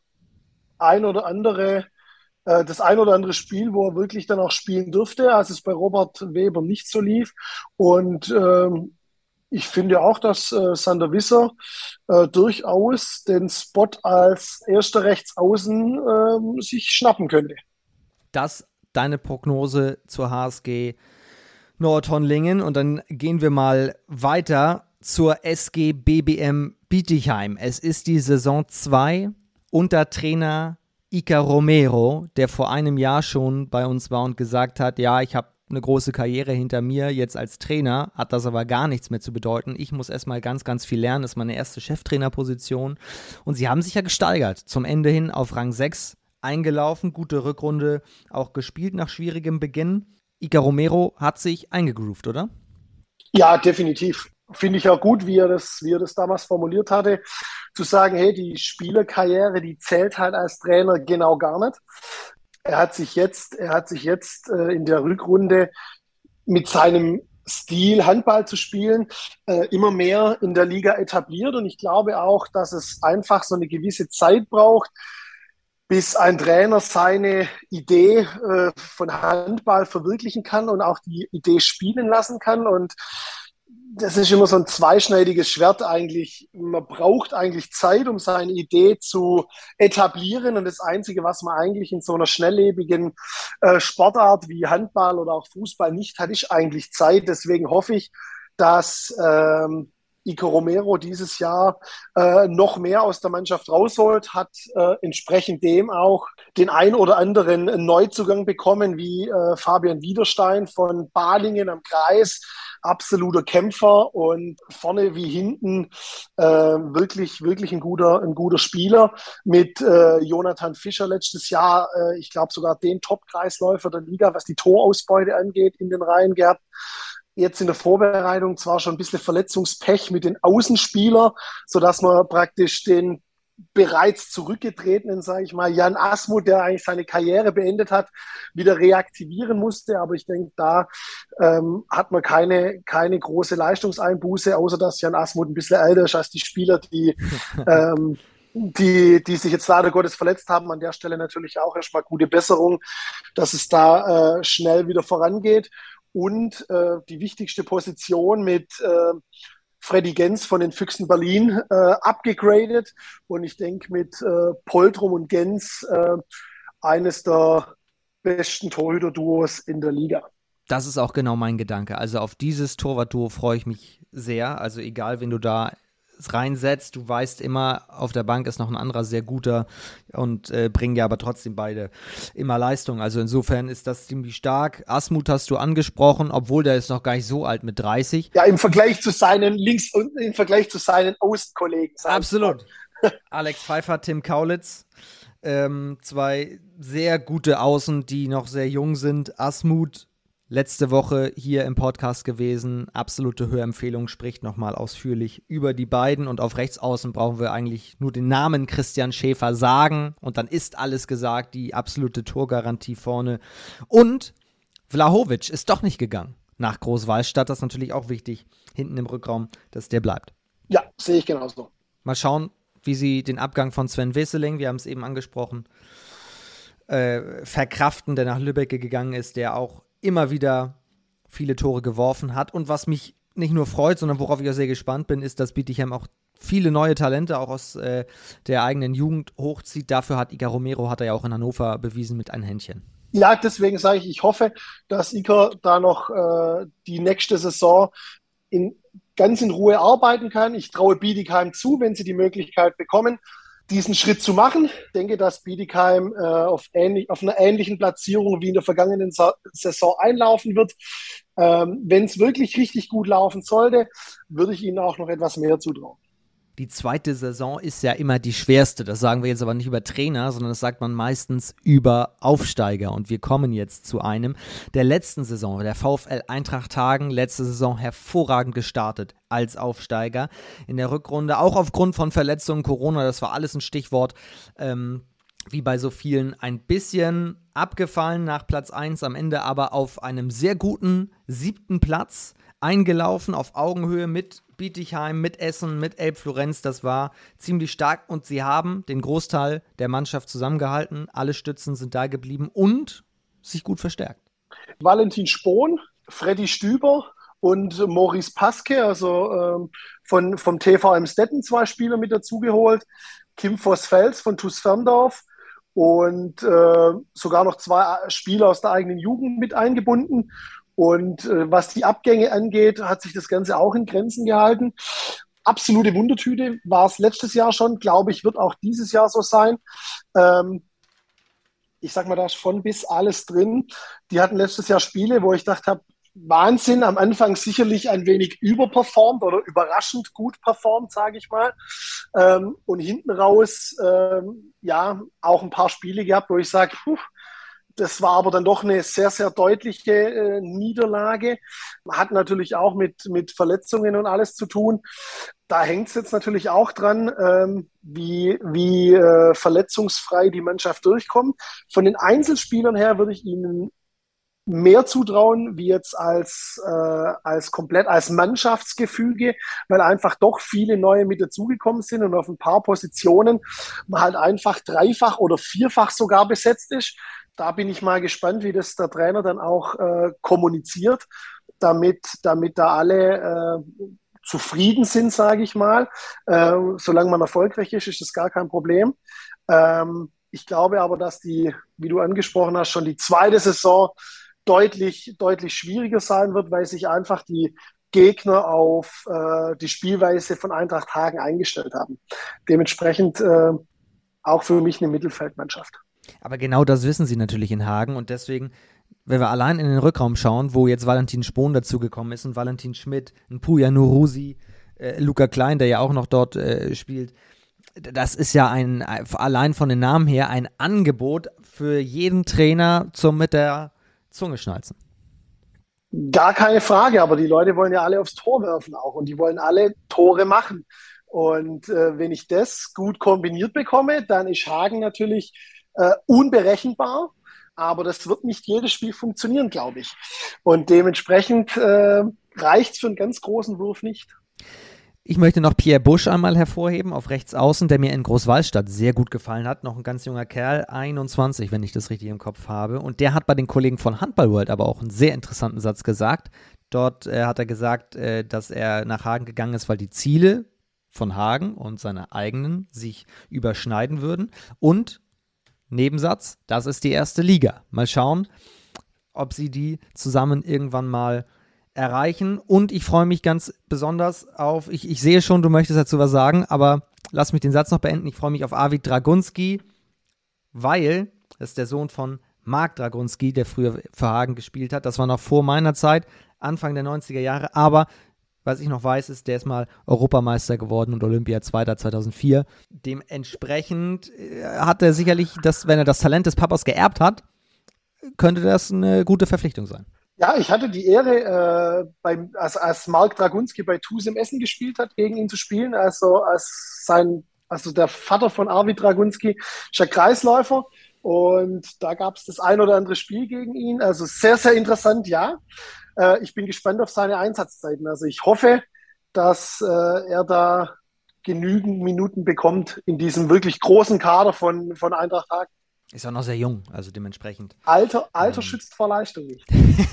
S2: ein oder andere, äh, das ein oder andere Spiel, wo er wirklich dann auch spielen durfte, als es bei Robert Weber nicht so lief. Und ähm, ich finde auch, dass äh, Sander Wisser äh, durchaus den Spot als erster Rechtsaußen äh, sich schnappen könnte.
S1: Das deine Prognose zur H S G Nordhorn-Lingen. Und dann gehen wir mal weiter zur S G B B M Bietigheim. Es ist die Saison zwei unter Trainer Iker Romero, der vor einem Jahr schon bei uns war und gesagt hat, ja, ich habe eine große Karriere hinter mir, jetzt als Trainer hat das aber gar nichts mehr zu bedeuten. Ich muss erstmal ganz, ganz viel lernen. Das ist meine erste Cheftrainerposition. Und sie haben sich ja gesteigert. Zum Ende hin auf Rang sechs eingelaufen. Gute Rückrunde auch gespielt nach schwierigem Beginn. Iker Romero hat sich eingegroovt, oder?
S2: Ja, definitiv. Finde ich auch gut, wie er das, wie er das damals formuliert hatte. Zu sagen, hey, die Spielerkarriere, die zählt halt als Trainer genau gar nicht. Er hat sich jetzt, er hat sich jetzt äh, in der Rückrunde mit seinem Stil, Handball zu spielen, äh, immer mehr in der Liga etabliert. Und ich glaube auch, dass es einfach so eine gewisse Zeit braucht, bis ein Trainer seine Idee äh, von Handball verwirklichen kann und auch die Idee spielen lassen kann. Und das ist immer so ein zweischneidiges Schwert eigentlich. Man braucht eigentlich Zeit, um seine Idee zu etablieren. Und das Einzige, was man eigentlich in so einer schnelllebigen äh, Sportart wie Handball oder auch Fußball nicht hat, ist eigentlich Zeit. Deswegen hoffe ich, dass ähm, Iker Romero dieses Jahr äh, noch mehr aus der Mannschaft rausholt, hat äh, entsprechend dem auch den ein oder anderen Neuzugang bekommen, wie äh, Fabian Wiederstein von Balingen am Kreis, absoluter Kämpfer und vorne wie hinten äh, wirklich, wirklich ein guter, ein guter Spieler mit äh, Jonathan Fischer letztes Jahr, äh, ich glaube sogar den Top-Kreisläufer der Liga, was die Torausbeute angeht, in den Reihen gehabt. Jetzt in der Vorbereitung zwar schon ein bisschen Verletzungspech mit den Außenspielern, sodass man praktisch den bereits zurückgetretenen, sage ich mal, Jan Asmuth, der eigentlich seine Karriere beendet hat, wieder reaktivieren musste. Aber ich denke, da ähm, hat man keine, keine große Leistungseinbuße, außer dass Jan Asmuth ein bisschen älter ist als die Spieler, die ähm, die, die sich jetzt leider Gottes verletzt haben. An der Stelle natürlich auch erstmal gute Besserung, dass es da äh, schnell wieder vorangeht. Und äh, die wichtigste Position mit äh, Freddy Gens von den Füchsen Berlin äh, abgegradet. Und ich denke mit äh, Poltrum und Gens äh, eines der besten Torhüter-Duos in der Liga.
S1: Das ist auch genau mein Gedanke. Also auf dieses Torwart-Duo freue ich mich sehr. Also egal, wen du da reinsetzt, du weißt immer, auf der Bank ist noch ein anderer sehr guter und äh, bringen ja aber trotzdem beide immer Leistung. Also insofern ist das ziemlich stark. Asmuth hast du angesprochen, obwohl der ist noch gar nicht so alt mit dreißig.
S2: Ja, im Vergleich zu seinen Links- und im Vergleich zu seinen Außenkollegen.
S1: Absolut. Alex Pfeiffer, Tim Kaulitz, ähm, zwei sehr gute Außen, die noch sehr jung sind. Asmuth letzte Woche hier im Podcast gewesen, absolute Hörempfehlung, spricht nochmal ausführlich über die beiden und auf Rechtsaußen brauchen wir eigentlich nur den Namen Christian Schäfer sagen und dann ist alles gesagt, die absolute Torgarantie vorne. Und Vlahovic ist doch nicht gegangen nach Großwallstadt, das ist natürlich auch wichtig, hinten im Rückraum, dass der bleibt.
S2: Ja, sehe ich genauso.
S1: Mal schauen, wie sie den Abgang von Sven Wesseling, wir haben es eben angesprochen, äh, verkraften, der nach Lübeck gegangen ist, der auch immer wieder viele Tore geworfen hat. Und was mich nicht nur freut, sondern worauf ich auch sehr gespannt bin, ist, dass Bietigheim auch viele neue Talente auch aus äh, der eigenen Jugend hochzieht. Dafür hat Iker Romero, hat er ja auch in Hannover bewiesen, mit einem Händchen.
S2: Ja, deswegen sage ich, ich hoffe, dass Iker da noch äh, die nächste Saison in, ganz in Ruhe arbeiten kann. Ich traue Bietigheim zu, wenn sie die Möglichkeit bekommen, diesen Schritt zu machen. Ich denke, dass Bietigheim äh, auf, ähnlich, auf einer ähnlichen Platzierung wie in der vergangenen Sa- Saison einlaufen wird. Ähm, wenn es wirklich richtig gut laufen sollte, würde ich ihnen auch noch etwas mehr zutrauen.
S1: Die zweite Saison ist ja immer die schwerste. Das sagen wir jetzt aber nicht über Trainer, sondern das sagt man meistens über Aufsteiger. Und wir kommen jetzt zu einem der letzten Saison. Der VfL Eintracht Hagen, letzte Saison hervorragend gestartet als Aufsteiger. In der Rückrunde, auch aufgrund von Verletzungen, Corona, das war alles ein Stichwort, ähm, wie bei so vielen, ein bisschen abgefallen nach Platz eins, am Ende aber auf einem sehr guten siebten Platz eingelaufen, auf Augenhöhe mit Bietigheim, mit Essen, mit Elbflorenz. Das war ziemlich stark und sie haben den Großteil der Mannschaft zusammengehalten. Alle Stützen sind da geblieben und sich gut verstärkt.
S2: Valentin Spohn, Freddy Stüber und Maurice Paske, also ähm, von, vom T V Emstetten zwei Spieler mit dazugeholt. Kim Voss-Fels von TuS Ferndorf und äh, sogar noch zwei Spieler aus der eigenen Jugend mit eingebunden. Und äh, was die Abgänge angeht, hat sich das Ganze auch in Grenzen gehalten. Absolute Wundertüte war es letztes Jahr schon, glaube ich, wird auch dieses Jahr so sein. Ähm, ich sag mal, da ist von bis alles drin. Die hatten letztes Jahr Spiele, wo ich dachte habe, Wahnsinn, am Anfang sicherlich ein wenig überperformt oder überraschend gut performt, sage ich mal. Ähm, und hinten raus, ähm, ja, auch ein paar Spiele gehabt, wo ich sage, das war aber dann doch eine sehr, sehr deutliche äh, Niederlage. Hat natürlich auch mit, mit Verletzungen und alles zu tun. Da hängt es jetzt natürlich auch dran, ähm, wie, wie äh, verletzungsfrei die Mannschaft durchkommt. Von den Einzelspielern her würde ich ihnen mehr zutrauen, wie jetzt als, äh, als komplett als Mannschaftsgefüge, weil einfach doch viele neue mit dazugekommen sind und auf ein paar Positionen man halt einfach dreifach oder vierfach sogar besetzt ist. Da bin ich mal gespannt, wie das der Trainer dann auch äh, kommuniziert, damit, damit da alle äh, zufrieden sind, sage ich mal. Äh, solange man erfolgreich ist, ist das gar kein Problem. Ähm, ich glaube aber, dass die, wie du angesprochen hast, schon die zweite Saison deutlich, deutlich schwieriger sein wird, weil sich einfach die Gegner auf äh, die Spielweise von Eintracht Hagen eingestellt haben. Dementsprechend äh, auch für mich eine Mittelfeldmannschaft.
S1: Aber genau das wissen sie natürlich in Hagen und deswegen, wenn wir allein in den Rückraum schauen, wo jetzt Valentin Spohn dazugekommen ist und Valentin Schmidt, ein Puja Nurusi, äh, Luca Klein, der ja auch noch dort äh, spielt, das ist ja ein, allein von den Namen her, ein Angebot für jeden Trainer zum mit der Zunge schnalzen.
S2: Gar keine Frage, aber die Leute wollen ja alle aufs Tor werfen auch und die wollen alle Tore machen. Und äh, wenn ich das gut kombiniert bekomme, dann ist Hagen natürlich äh, unberechenbar, aber das wird nicht jedes Spiel funktionieren, glaube ich. Und dementsprechend äh, reicht es für einen ganz großen Wurf nicht.
S1: Ich möchte noch Pierre Busch einmal hervorheben, auf rechts außen, der mir in Großwallstadt sehr gut gefallen hat. Noch ein ganz junger Kerl, einundzwanzig, wenn ich das richtig im Kopf habe. Und der hat bei den Kollegen von Handball World aber auch einen sehr interessanten Satz gesagt. Dort äh, hat er gesagt, äh, dass er nach Hagen gegangen ist, weil die Ziele von Hagen und seine eigenen sich überschneiden würden. Und, Nebensatz, das ist die erste Liga. Mal schauen, ob sie die zusammen irgendwann mal erreichen. Und ich freue mich ganz besonders auf, ich, ich sehe schon, du möchtest dazu was sagen, aber lass mich den Satz noch beenden. Ich freue mich auf Arvid Dragunski, weil das ist der Sohn von Marc Dragunski, der früher für Hagen gespielt hat. Das war noch vor meiner Zeit, Anfang der neunziger Jahre. Aber was ich noch weiß, ist, der ist mal Europameister geworden und Olympia-Zweiter zweitausendvier. Dementsprechend hat er sicherlich, das, wenn er das Talent des Papas geerbt hat, könnte das eine gute Verpflichtung sein.
S2: Ja, ich hatte die Ehre, äh, beim, als, als Marc Dragunski bei T U S im Essen gespielt hat, gegen ihn zu spielen. Also als sein, also der Vater von Arvid Dragunski ist ja Kreisläufer. Und da gab es das ein oder andere Spiel gegen ihn. Also sehr, sehr interessant, ja. Äh, ich bin gespannt auf seine Einsatzzeiten. Also ich hoffe, dass äh, er da genügend Minuten bekommt in diesem wirklich großen Kader von, von Eintracht Hagen.
S1: Ist auch noch sehr jung, also dementsprechend.
S2: Alter, Alter
S1: ähm.
S2: schützt vor Leistung nicht.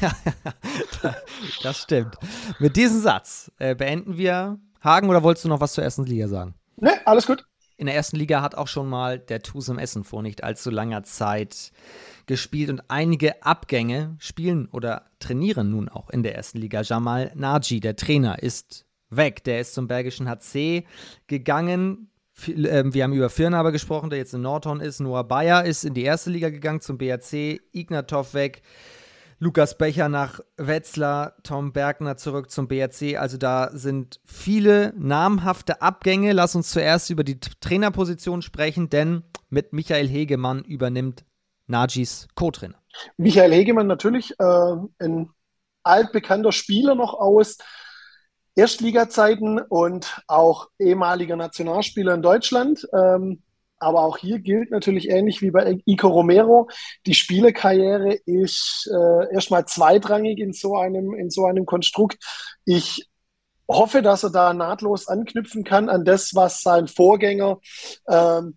S1: Das stimmt. Mit diesem Satz äh, beenden wir Hagen, oder wolltest du noch was zur ersten Liga sagen?
S2: Ne, alles gut.
S1: In der ersten Liga hat auch schon mal der T U S im Essen vor nicht allzu langer Zeit gespielt und einige Abgänge spielen oder trainieren nun auch in der ersten Liga. Jamal Naji, der Trainer, ist weg. Der ist zum Bergischen H C gegangen. Wir haben über Firnaber gesprochen, der jetzt in Nordhorn ist. Noah Bayer ist in die erste Liga gegangen, zum B R C. Ignatov weg. Lukas Becher nach Wetzlar. Tom Bergner zurück zum B R C. Also da sind viele namhafte Abgänge. Lass uns zuerst über die Trainerposition sprechen, denn mit Michael Hegemann übernimmt Najis Co-Trainer.
S2: Michael Hegemann natürlich äh, ein altbekannter Spieler noch aus Erstliga-Zeiten und auch ehemaliger Nationalspieler in Deutschland. Ähm, aber auch hier gilt natürlich ähnlich wie bei Ico Romero, die Spielerkarriere ist äh, erstmal zweitrangig in so einem, in so einem Konstrukt. Ich hoffe, dass er da nahtlos anknüpfen kann an das, was sein Vorgänger ähm,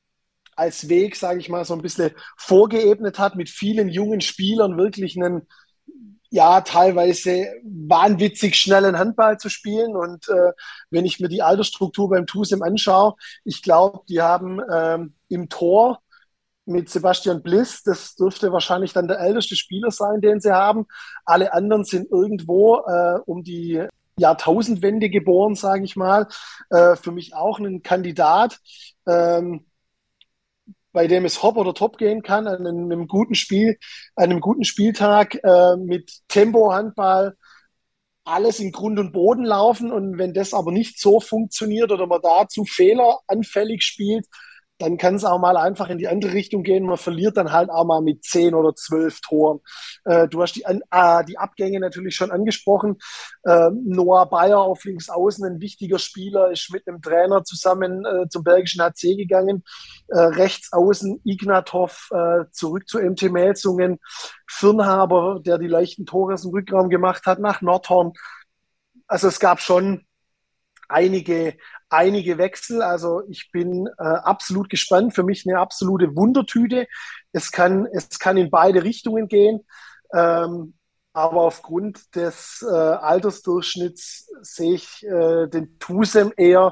S2: als Weg, sage ich mal, so ein bisschen vorgeebnet hat, mit vielen jungen Spielern wirklich einen, ja, teilweise wahnwitzig schnellen Handball zu spielen. Und äh, wenn ich mir die Altersstruktur beim T U S im anschaue, ich glaube, die haben ähm, im Tor mit Sebastian Bliss, das dürfte wahrscheinlich dann der älteste Spieler sein, den sie haben. Alle anderen sind irgendwo äh, um die Jahrtausendwende geboren, sage ich mal. Äh, für mich auch ein Kandidat, ähm, bei dem es hopp oder top gehen kann, an einem, einem guten Spiel, an einem guten Spieltag äh, mit Tempo-Handball, alles in Grund und Boden laufen. Und wenn das aber nicht so funktioniert oder man da zu fehleranfällig spielt, dann kann es auch mal einfach in die andere Richtung gehen. Man verliert dann halt auch mal mit zehn oder zwölf Toren. Äh, du hast die, äh, die Abgänge natürlich schon angesprochen. Äh, Noah Bayer auf links außen, ein wichtiger Spieler, ist mit einem Trainer zusammen äh, zum Bergischen H C gegangen. Äh, rechts außen Ignatov äh, zurück zu M T Melsungen. Firnhaber, der die leichten Tore aus dem Rückraum gemacht hat, nach Nordhorn. Also es gab schon einige einige Wechsel. Also ich bin äh, absolut gespannt. Für mich eine absolute Wundertüte. Es kann, es kann in beide Richtungen gehen. Ähm, aber aufgrund des äh, Altersdurchschnitts sehe ich äh, den Tusem eher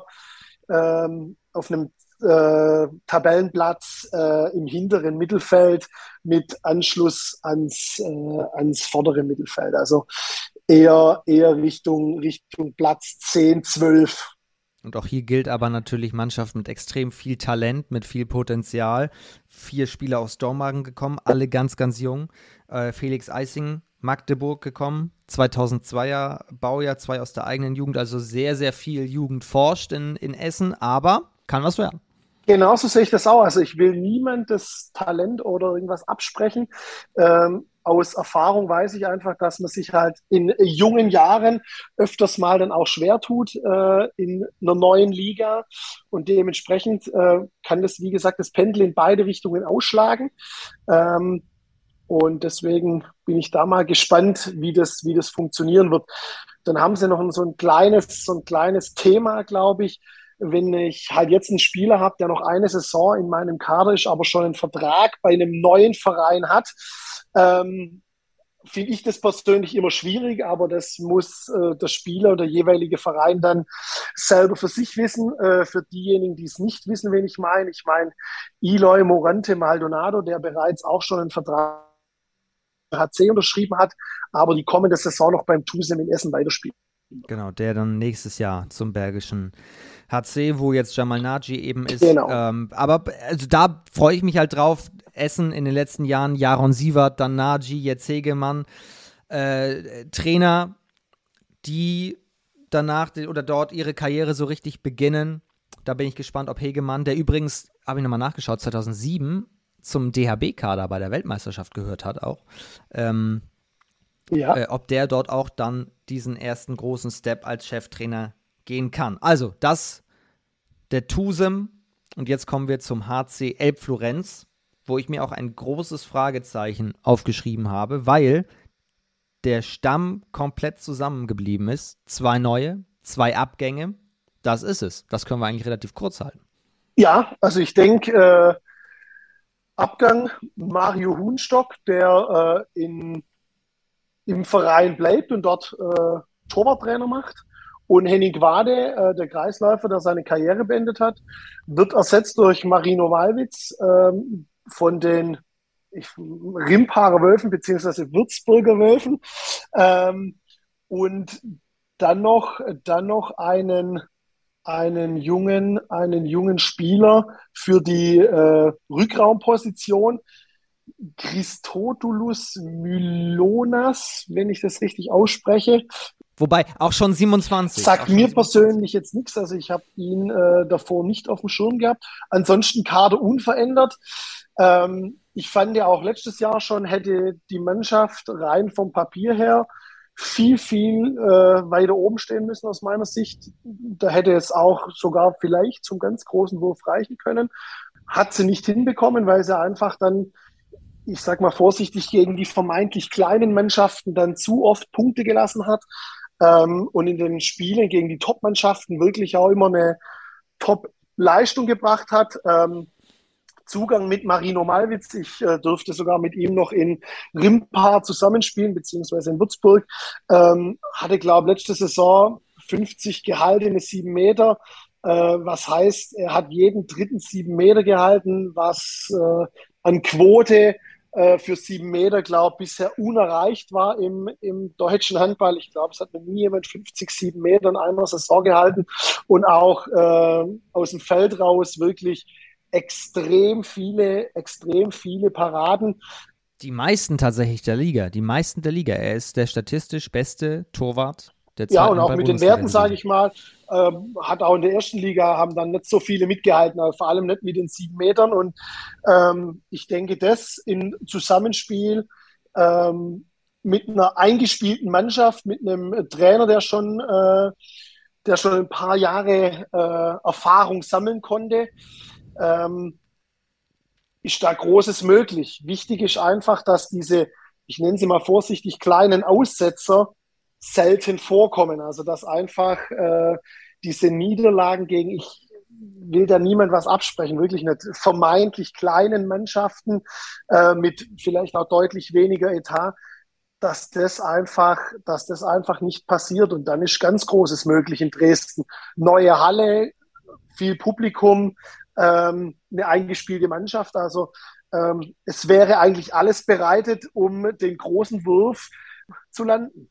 S2: ähm, auf einem äh, Tabellenplatz äh, im hinteren Mittelfeld mit Anschluss ans, äh, ans vordere Mittelfeld. Also eher, eher Richtung, Richtung Platz zehn, zwölf.
S1: Und auch hier gilt aber natürlich Mannschaft mit extrem viel Talent, mit viel Potenzial. Vier Spieler aus Dormagen gekommen, alle ganz, ganz jung. Äh, Felix Eising, Magdeburg gekommen, zweitausendzweier Baujahr, zwei aus der eigenen Jugend. Also sehr, sehr viel Jugend forscht in, in Essen, aber kann was werden.
S2: Genauso sehe ich das auch. Also ich will niemand das Talent oder irgendwas absprechen. Ähm, aus Erfahrung weiß ich einfach, dass man sich halt in jungen Jahren öfters mal dann auch schwer tut äh, in einer neuen Liga. Und dementsprechend äh, kann das, wie gesagt, das Pendel in beide Richtungen ausschlagen. Ähm, und deswegen bin ich da mal gespannt, wie das, wie das funktionieren wird. dann haben sie noch so ein kleines, so ein kleines Thema, glaube ich. Wenn ich halt jetzt einen Spieler habe, der noch eine Saison in meinem Kader ist, aber schon einen Vertrag bei einem neuen Verein hat, ähm, finde ich das persönlich immer schwierig, aber das muss äh, der Spieler oder der jeweilige Verein dann selber für sich wissen. Äh, für diejenigen, die es nicht wissen, wen ich meine, ich meine Eloy Morante Maldonado, der bereits auch schon einen Vertrag H C unterschrieben hat, aber die kommende Saison noch beim Tusem in Essen weiterspielt.
S1: Genau, der dann nächstes Jahr zum Bergischen H C, wo jetzt Jamal Naji eben ist.
S2: Genau.
S1: Ähm, aber also da freue ich mich halt drauf. Essen in den letzten Jahren, Jaron Sievert, dann Naji, jetzt Hegemann. Äh, Trainer, die danach oder dort ihre Karriere so richtig beginnen. Da bin ich gespannt, ob Hegemann, der übrigens, habe ich nochmal nachgeschaut, zweitausendsieben zum D H B-Kader bei der Weltmeisterschaft gehört hat auch. Ähm, ja. äh, ob der dort auch dann diesen ersten großen Step als Cheftrainer gehen kann. Also, das der Tusem. Und jetzt kommen wir zum H C Elbflorenz, wo ich mir auch ein großes Fragezeichen aufgeschrieben habe, weil der Stamm komplett zusammengeblieben ist. Zwei neue, zwei Abgänge. Das ist es. Das können wir eigentlich relativ kurz halten.
S2: Ja, also ich denke, äh, Abgang Mario Huhnstock, der äh, in, im Verein bleibt und dort äh, Torwarttrainer macht. Und Henning Wade, äh, der Kreisläufer, der seine Karriere beendet hat, wird ersetzt durch Marino Malwitz ähm, von den ich, Rimparer Wölfen beziehungsweise Würzburger Wölfen. Ähm, und dann noch, dann noch einen, einen, jungen, einen jungen Spieler für die äh, Rückraumposition. Christodoulos Mylonas, wenn ich das richtig ausspreche.
S1: Wobei, auch schon siebenundzwanzig.
S2: Sagt mir persönlich jetzt nichts, also ich habe ihn äh, davor nicht auf dem Schirm gehabt. Ansonsten Kader unverändert. Ähm, ich fand ja auch letztes Jahr schon, hätte die Mannschaft rein vom Papier her viel, viel äh, weiter oben stehen müssen aus meiner Sicht. Da hätte es auch sogar vielleicht zum ganz großen Wurf reichen können. Hat sie nicht hinbekommen, weil sie einfach dann, ich sag mal vorsichtig, gegen die vermeintlich kleinen Mannschaften dann zu oft Punkte gelassen hat. Ähm, und in den Spielen gegen die Top-Mannschaften wirklich auch immer eine Top-Leistung gebracht hat. Ähm, Zugang mit Marino Malwitz, ich äh, durfte sogar mit ihm noch in Rimpa zusammenspielen, beziehungsweise in Würzburg. Ähm, hatte, glaube ich, letzte Saison fünfzig gehaltene sieben Meter, äh, was heißt, er hat jeden dritten sieben Meter gehalten, was äh, an Quote für sieben Meter, glaube ich, bisher unerreicht war im, im deutschen Handball. Ich glaube, es hat noch nie jemand fünfzig, sieben Meter in einer Saison gehalten und auch äh, aus dem Feld raus wirklich extrem viele, extrem viele Paraden.
S1: Die meisten tatsächlich der Liga, die meisten der Liga. Er ist der statistisch beste Torwart der zweiten
S2: Ja, und auch mit den Werten, sage ich mal, ähm, hat auch in der ersten Liga, haben dann nicht so viele mitgehalten, aber vor allem nicht mit den sieben Metern. Und ähm, ich denke, das in Zusammenspiel ähm, mit einer eingespielten Mannschaft, mit einem Trainer, der schon, äh, der schon ein paar Jahre äh, Erfahrung sammeln konnte, ähm, ist da Großes möglich. Wichtig ist einfach, dass diese, ich nenne sie mal vorsichtig, kleinen Aussetzer selten vorkommen. Also dass einfach äh, diese Niederlagen gegen, ich will da niemand was absprechen, wirklich nicht, vermeintlich kleinen Mannschaften äh, mit vielleicht auch deutlich weniger Etat, dass das einfach, dass das einfach nicht passiert. Und dann ist ganz Großes möglich in Dresden. Neue Halle, viel Publikum, ähm, eine eingespielte Mannschaft. Also ähm, es wäre eigentlich alles bereitet, um den großen Wurf zu landen.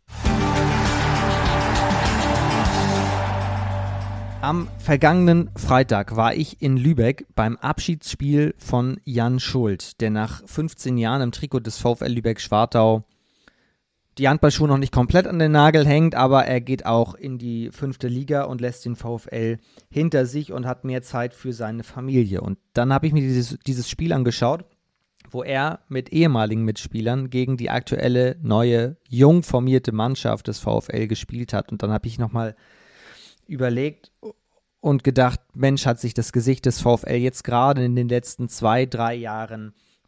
S1: Am vergangenen Freitag war ich in Lübeck beim Abschiedsspiel von Jan Schuld, der nach fünfzehn Jahren im Trikot des VfL Lübeck-Schwartau die Handballschuhe noch nicht komplett an den Nagel hängt, aber er geht auch in die fünfte Liga und lässt den VfL hinter sich und hat mehr Zeit für seine Familie. Und dann habe ich mir dieses, dieses Spiel angeschaut, wo er mit ehemaligen Mitspielern gegen die aktuelle, neue, jung formierte Mannschaft des VfL gespielt hat. Und dann habe ich nochmal überlegt und gedacht, Mensch, hat sich das Gesicht des VfL jetzt gerade in den letzten zwei, drei Jahren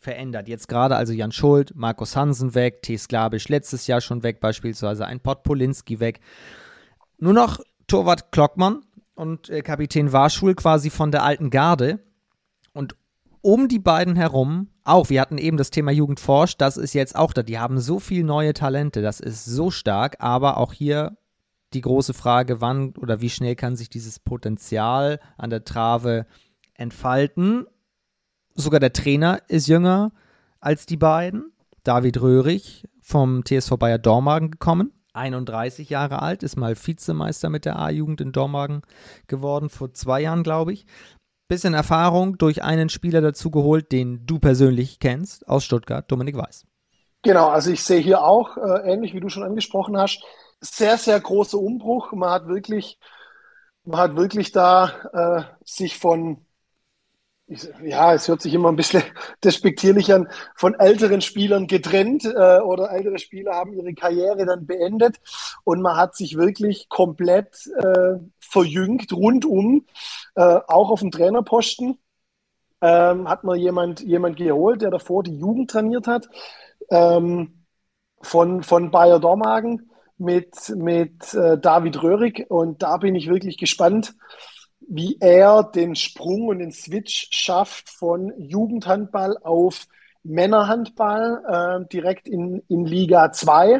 S1: verändert. Jetzt gerade also Jan Schuld, Markus Hansen weg, T. Sklabisch letztes Jahr schon weg, beispielsweise ein Podpolinski weg. Nur noch Torwart Klockmann und äh, Kapitän Warschul quasi von der alten Garde. Und um die beiden herum, auch, wir hatten eben das Thema Jugend forscht, das ist jetzt auch da. Die haben so viele neue Talente, das ist so stark, aber auch hier die große Frage, wann oder wie schnell kann sich dieses Potenzial an der Trave entfalten. Sogar der Trainer ist jünger als die beiden. David Röhrig vom T S V Bayer Dormagen gekommen, einunddreißig Jahre alt, ist mal Vizemeister mit der A-Jugend in Dormagen geworden, vor zwei Jahren, glaube ich. Bisschen Erfahrung durch einen Spieler dazu geholt, den du persönlich kennst, aus Stuttgart, Dominik Weiß.
S2: Genau, also ich sehe hier auch, äh, ähnlich wie du schon angesprochen hast, sehr, sehr großer Umbruch. Man hat wirklich, man hat wirklich da äh, sich von, ich, ja, es hört sich immer ein bisschen despektierlich an, von älteren Spielern getrennt äh, oder ältere Spieler haben ihre Karriere dann beendet und man hat sich wirklich komplett äh, verjüngt, rundum, äh, auch auf dem Trainerposten. Ähm, hat man jemand, jemand geholt, der davor die Jugend trainiert hat, ähm, von, von Bayer Dormagen mit, mit äh, David Röhrig. Und da bin ich wirklich gespannt, wie er den Sprung und den Switch schafft von Jugendhandball auf Männerhandball äh, direkt in, in Liga zwei.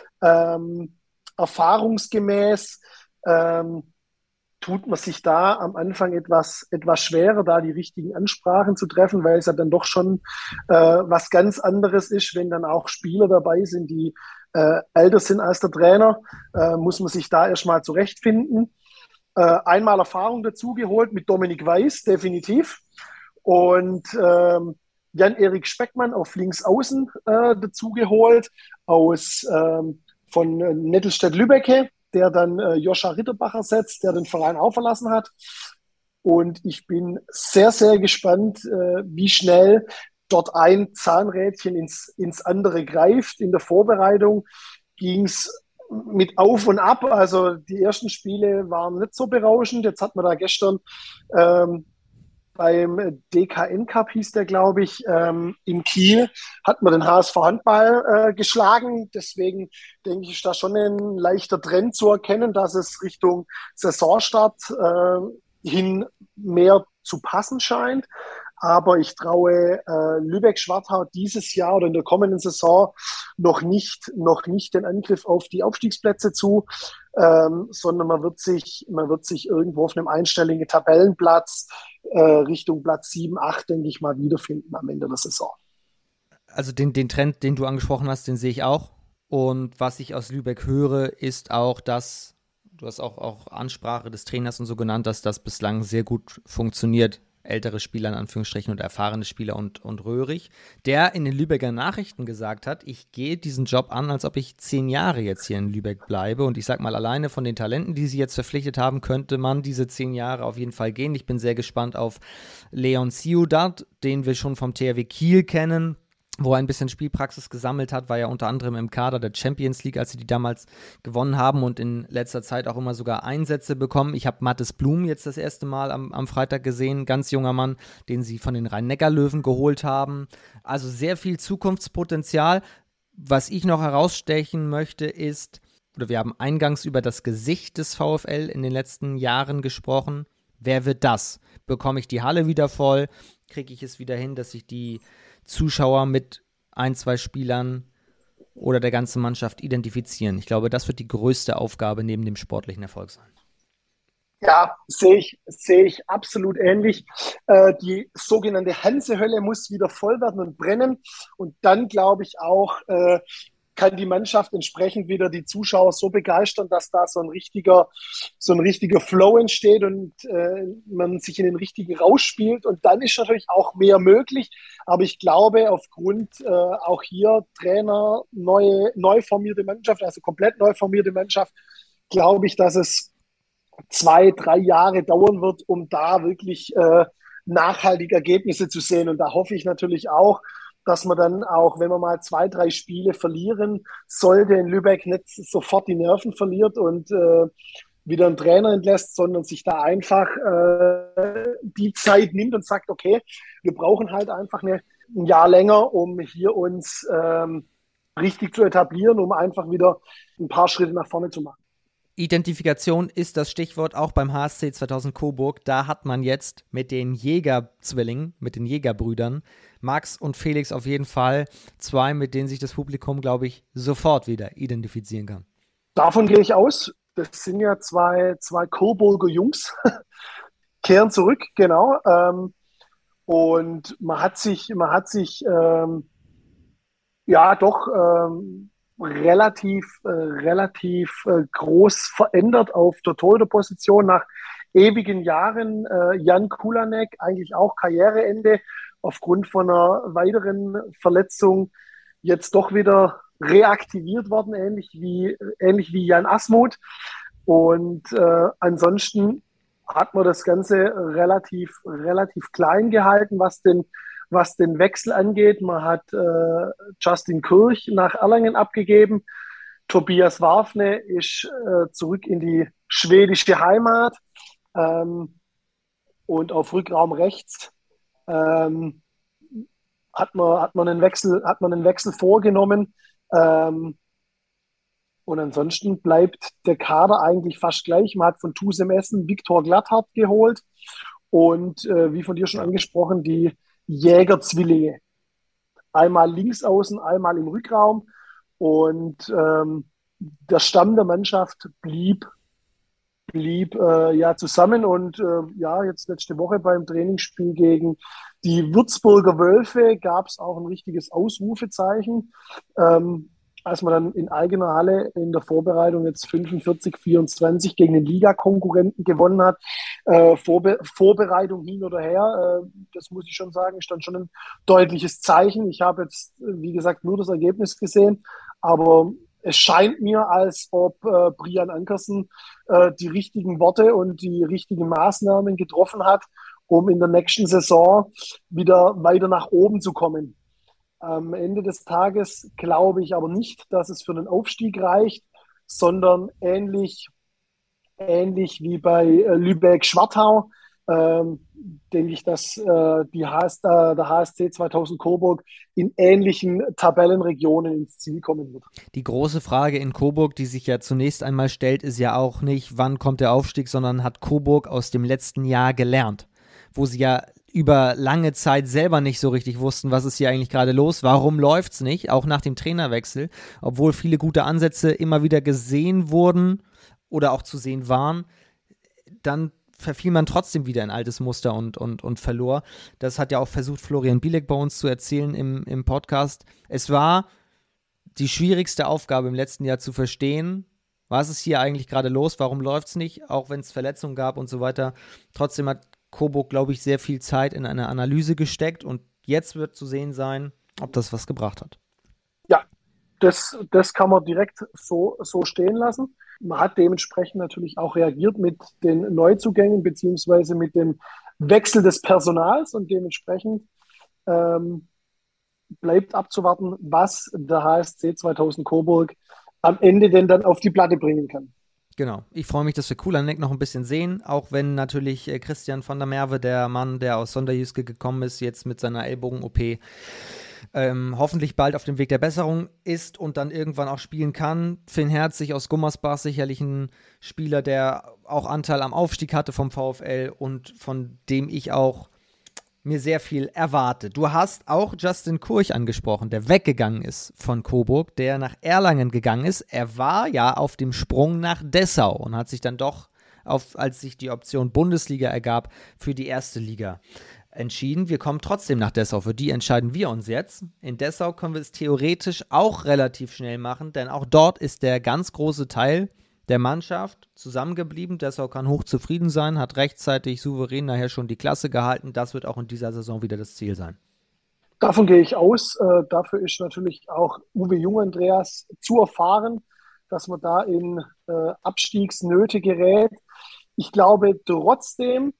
S2: Ähm, erfahrungsgemäß ähm, tut man sich da am Anfang etwas, etwas schwerer, da die richtigen Ansprachen zu treffen, weil es ja dann doch schon äh, was ganz anderes ist, wenn dann auch Spieler dabei sind, die äh, älter sind als der Trainer, äh, muss man sich da erstmal zurechtfinden. Äh, einmal Erfahrung dazugeholt mit Dominik Weiß, definitiv. Und ähm, Jan-Erik Speckmann auf links außen äh, dazugeholt, aus ähm, von Nettelstedt-Lübbecke, der dann äh, Joscha Ritterbacher setzt, der den Verein auch verlassen hat. Und ich bin sehr, sehr gespannt, äh, wie schnell dort ein Zahnrädchen ins, ins andere greift. In der Vorbereitung ging es mit Auf und Ab. Also die ersten Spiele waren nicht so berauschend. Jetzt hat man da gestern ähm, beim D K N Cup, hieß der, glaube ich, ähm, in Kiel, hat man den H S V Handball äh, geschlagen. Deswegen denke ich, ist da schon ein leichter Trend zu erkennen, dass es Richtung Saisonstart äh, hin mehr zu passen scheint. Aber ich traue äh, Lübeck-Schwartau dieses Jahr oder in der kommenden Saison noch nicht, noch nicht den Angriff auf die Aufstiegsplätze zu, ähm, sondern man wird sich, man wird sich irgendwo auf einem einstelligen Tabellenplatz äh, Richtung Platz sieben, acht, denke ich mal, wiederfinden am Ende der Saison.
S1: Also den, den Trend, den du angesprochen hast, den sehe ich auch. Und was ich aus Lübeck höre, ist auch, dass, du hast auch, auch Ansprache des Trainers und so genannt, dass das bislang sehr gut funktioniert. Ältere Spieler in Anführungsstrichen und erfahrene Spieler und, und Röhrig, der in den Lübecker Nachrichten gesagt hat, ich gehe diesen Job an, als ob ich zehn Jahre jetzt hier in Lübeck bleibe und ich sag mal, alleine von den Talenten, die sie jetzt verpflichtet haben, könnte man diese zehn Jahre auf jeden Fall gehen. Ich bin sehr gespannt auf Leon Ciudad, den wir schon vom T H W Kiel kennen, wo er ein bisschen Spielpraxis gesammelt hat, war ja unter anderem im Kader der Champions League, als sie die damals gewonnen haben und in letzter Zeit auch immer sogar Einsätze bekommen. Ich habe Mathis Blum jetzt das erste Mal am, am Freitag gesehen, ganz junger Mann, den sie von den Rhein-Neckar-Löwen geholt haben. Also sehr viel Zukunftspotenzial. Was ich noch herausstechen möchte ist, oder wir haben eingangs über das Gesicht des VfL in den letzten Jahren gesprochen. Wer wird das? Bekomme ich die Halle wieder voll? Kriege ich es wieder hin, dass ich die Zuschauer mit ein, zwei Spielern oder der ganzen Mannschaft identifizieren? Ich glaube, das wird die größte Aufgabe neben dem sportlichen Erfolg sein.
S2: Ja, sehe ich, sehe ich absolut ähnlich. Äh, die sogenannte Hansehölle muss wieder voll werden und brennen. Und dann glaube ich auch, äh, kann die Mannschaft entsprechend wieder die Zuschauer so begeistern, dass da so ein richtiger, so ein richtiger Flow entsteht und äh, man sich in den richtigen Rausch spielt. Und dann ist natürlich auch mehr möglich. Aber ich glaube, aufgrund äh, auch hier Trainer, neue, neu formierte Mannschaft, also komplett neu formierte Mannschaft, glaube ich, dass es zwei, drei Jahre dauern wird, um da wirklich äh, nachhaltig Ergebnisse zu sehen. Und da hoffe ich natürlich auch, dass man dann auch, wenn man mal zwei, drei Spiele verlieren sollte, in Lübeck nicht sofort die Nerven verliert und äh, wieder einen Trainer entlässt, sondern sich da einfach äh, die Zeit nimmt und sagt, okay, wir brauchen halt einfach eine, ein Jahr länger, um hier uns ähm, richtig zu etablieren, um einfach wieder ein paar Schritte nach vorne zu machen.
S1: Identifikation ist das Stichwort auch beim H S C zweitausend Coburg. Da hat man jetzt mit den Jägerzwillingen, mit den Jägerbrüdern, Max und Felix auf jeden Fall zwei, mit denen sich das Publikum, glaube ich, sofort wieder identifizieren kann.
S2: Davon gehe ich aus. Das sind ja zwei, zwei Coburger Jungs, kehren zurück, genau. Ähm, und man hat sich, man hat sich ähm, ja doch ähm, relativ, äh, relativ äh, groß verändert auf der Torhüterposition nach ewigen Jahren. Äh, Jan Kulanek, eigentlich auch Karriereende, aufgrund von einer weiteren Verletzung jetzt doch wieder reaktiviert worden, ähnlich wie, ähnlich wie Jan Asmuth. Und äh, ansonsten hat man das Ganze relativ, relativ klein gehalten, was den, was den Wechsel angeht. Man hat äh, Justin Kirch nach Erlangen abgegeben. Tobias Warfne ist äh, zurück in die schwedische Heimat. Ähm, und auf Rückraum rechts ähm, hat man, hat man einen Wechsel, hat man einen Wechsel vorgenommen. Ähm, und ansonsten bleibt der Kader eigentlich fast gleich. Man hat von Tusem Essen Viktor Glatthardt geholt und äh, wie von dir schon angesprochen, die Jägerzwillinge. Einmal links außen, einmal im Rückraum. Und ähm, der Stamm der Mannschaft blieb, blieb äh, ja zusammen. Und äh, ja, jetzt letzte Woche beim Trainingsspiel gegen die Würzburger Wölfe gab es auch ein richtiges Ausrufezeichen. Ähm, als man dann in eigener Halle in der Vorbereitung jetzt fünfundvierzig vierundzwanzig gegen den Ligakonkurrenten gewonnen hat. Äh, Vorbe Vorbereitung hin oder her, äh, das muss ich schon sagen, ist dann schon ein deutliches Zeichen. Ich habe jetzt, wie gesagt, nur das Ergebnis gesehen, aber es scheint mir, als ob äh, Brian Ankersen äh, die richtigen Worte und die richtigen Maßnahmen getroffen hat, um in der nächsten Saison wieder weiter nach oben zu kommen. Am Ende des Tages glaube ich aber nicht, dass es für einen Aufstieg reicht, sondern ähnlich, ähnlich wie bei äh, Lübeck-Schwartau, ähm, denke ich, dass äh, die H S, äh, der H S C zweitausend Coburg in ähnlichen Tabellenregionen ins Ziel kommen wird.
S1: Die große Frage in Coburg, die sich ja zunächst einmal stellt, ist ja auch nicht, wann kommt der Aufstieg, sondern hat Coburg aus dem letzten Jahr gelernt, wo sie ja über lange Zeit selber nicht so richtig wussten, was ist hier eigentlich gerade los, warum läuft es nicht, auch nach dem Trainerwechsel, obwohl viele gute Ansätze immer wieder gesehen wurden oder auch zu sehen waren, dann verfiel man trotzdem wieder in altes Muster und, und, und verlor. Das hat ja auch versucht Florian Bielek bei uns zu erzählen im, im Podcast. Es war die schwierigste Aufgabe im letzten Jahr zu verstehen, was ist hier eigentlich gerade los, warum läuft es nicht, auch wenn es Verletzungen gab und so weiter. Trotzdem hat Coburg, glaube ich, sehr viel Zeit in eine Analyse gesteckt und jetzt wird zu sehen sein, ob das was gebracht hat.
S2: Ja, das, das kann man direkt so, so stehen lassen. Man hat dementsprechend natürlich auch reagiert mit den Neuzugängen beziehungsweise mit dem Wechsel des Personals und dementsprechend ähm, bleibt abzuwarten, was der H S C zweitausend Coburg am Ende denn dann auf die Platte bringen kann.
S1: Genau. Ich freue mich, dass wir Kulanek noch ein bisschen sehen, auch wenn natürlich äh, Christian von der Merwe, der Mann, der aus Sonderjyske gekommen ist, jetzt mit seiner Ellbogen-O P ähm, hoffentlich bald auf dem Weg der Besserung ist und dann irgendwann auch spielen kann. Finn Herzig aus Gummersbach, sicherlich ein Spieler, der auch Anteil am Aufstieg hatte vom VfL und von dem ich auch mir sehr viel erwarte. Du hast auch Justin Kurch angesprochen, der weggegangen ist von Coburg, der nach Erlangen gegangen ist. Er war ja auf dem Sprung nach Dessau und hat sich dann doch, auf, als sich die Option Bundesliga ergab, für die erste Liga entschieden. Wir kommen trotzdem nach Dessau, für die entscheiden wir uns jetzt. In Dessau können wir es theoretisch auch relativ schnell machen, denn auch dort ist der ganz große Teil der Mannschaft zusammengeblieben. Dessau kann hochzufrieden sein, hat rechtzeitig souverän nachher schon die Klasse gehalten. Das wird auch in dieser Saison wieder das Ziel sein.
S2: Davon gehe ich aus. Äh, dafür ist natürlich auch Uwe Jung-Andreas zu erfahren, dass man da in äh, Abstiegsnöte gerät. Ich glaube trotzdem,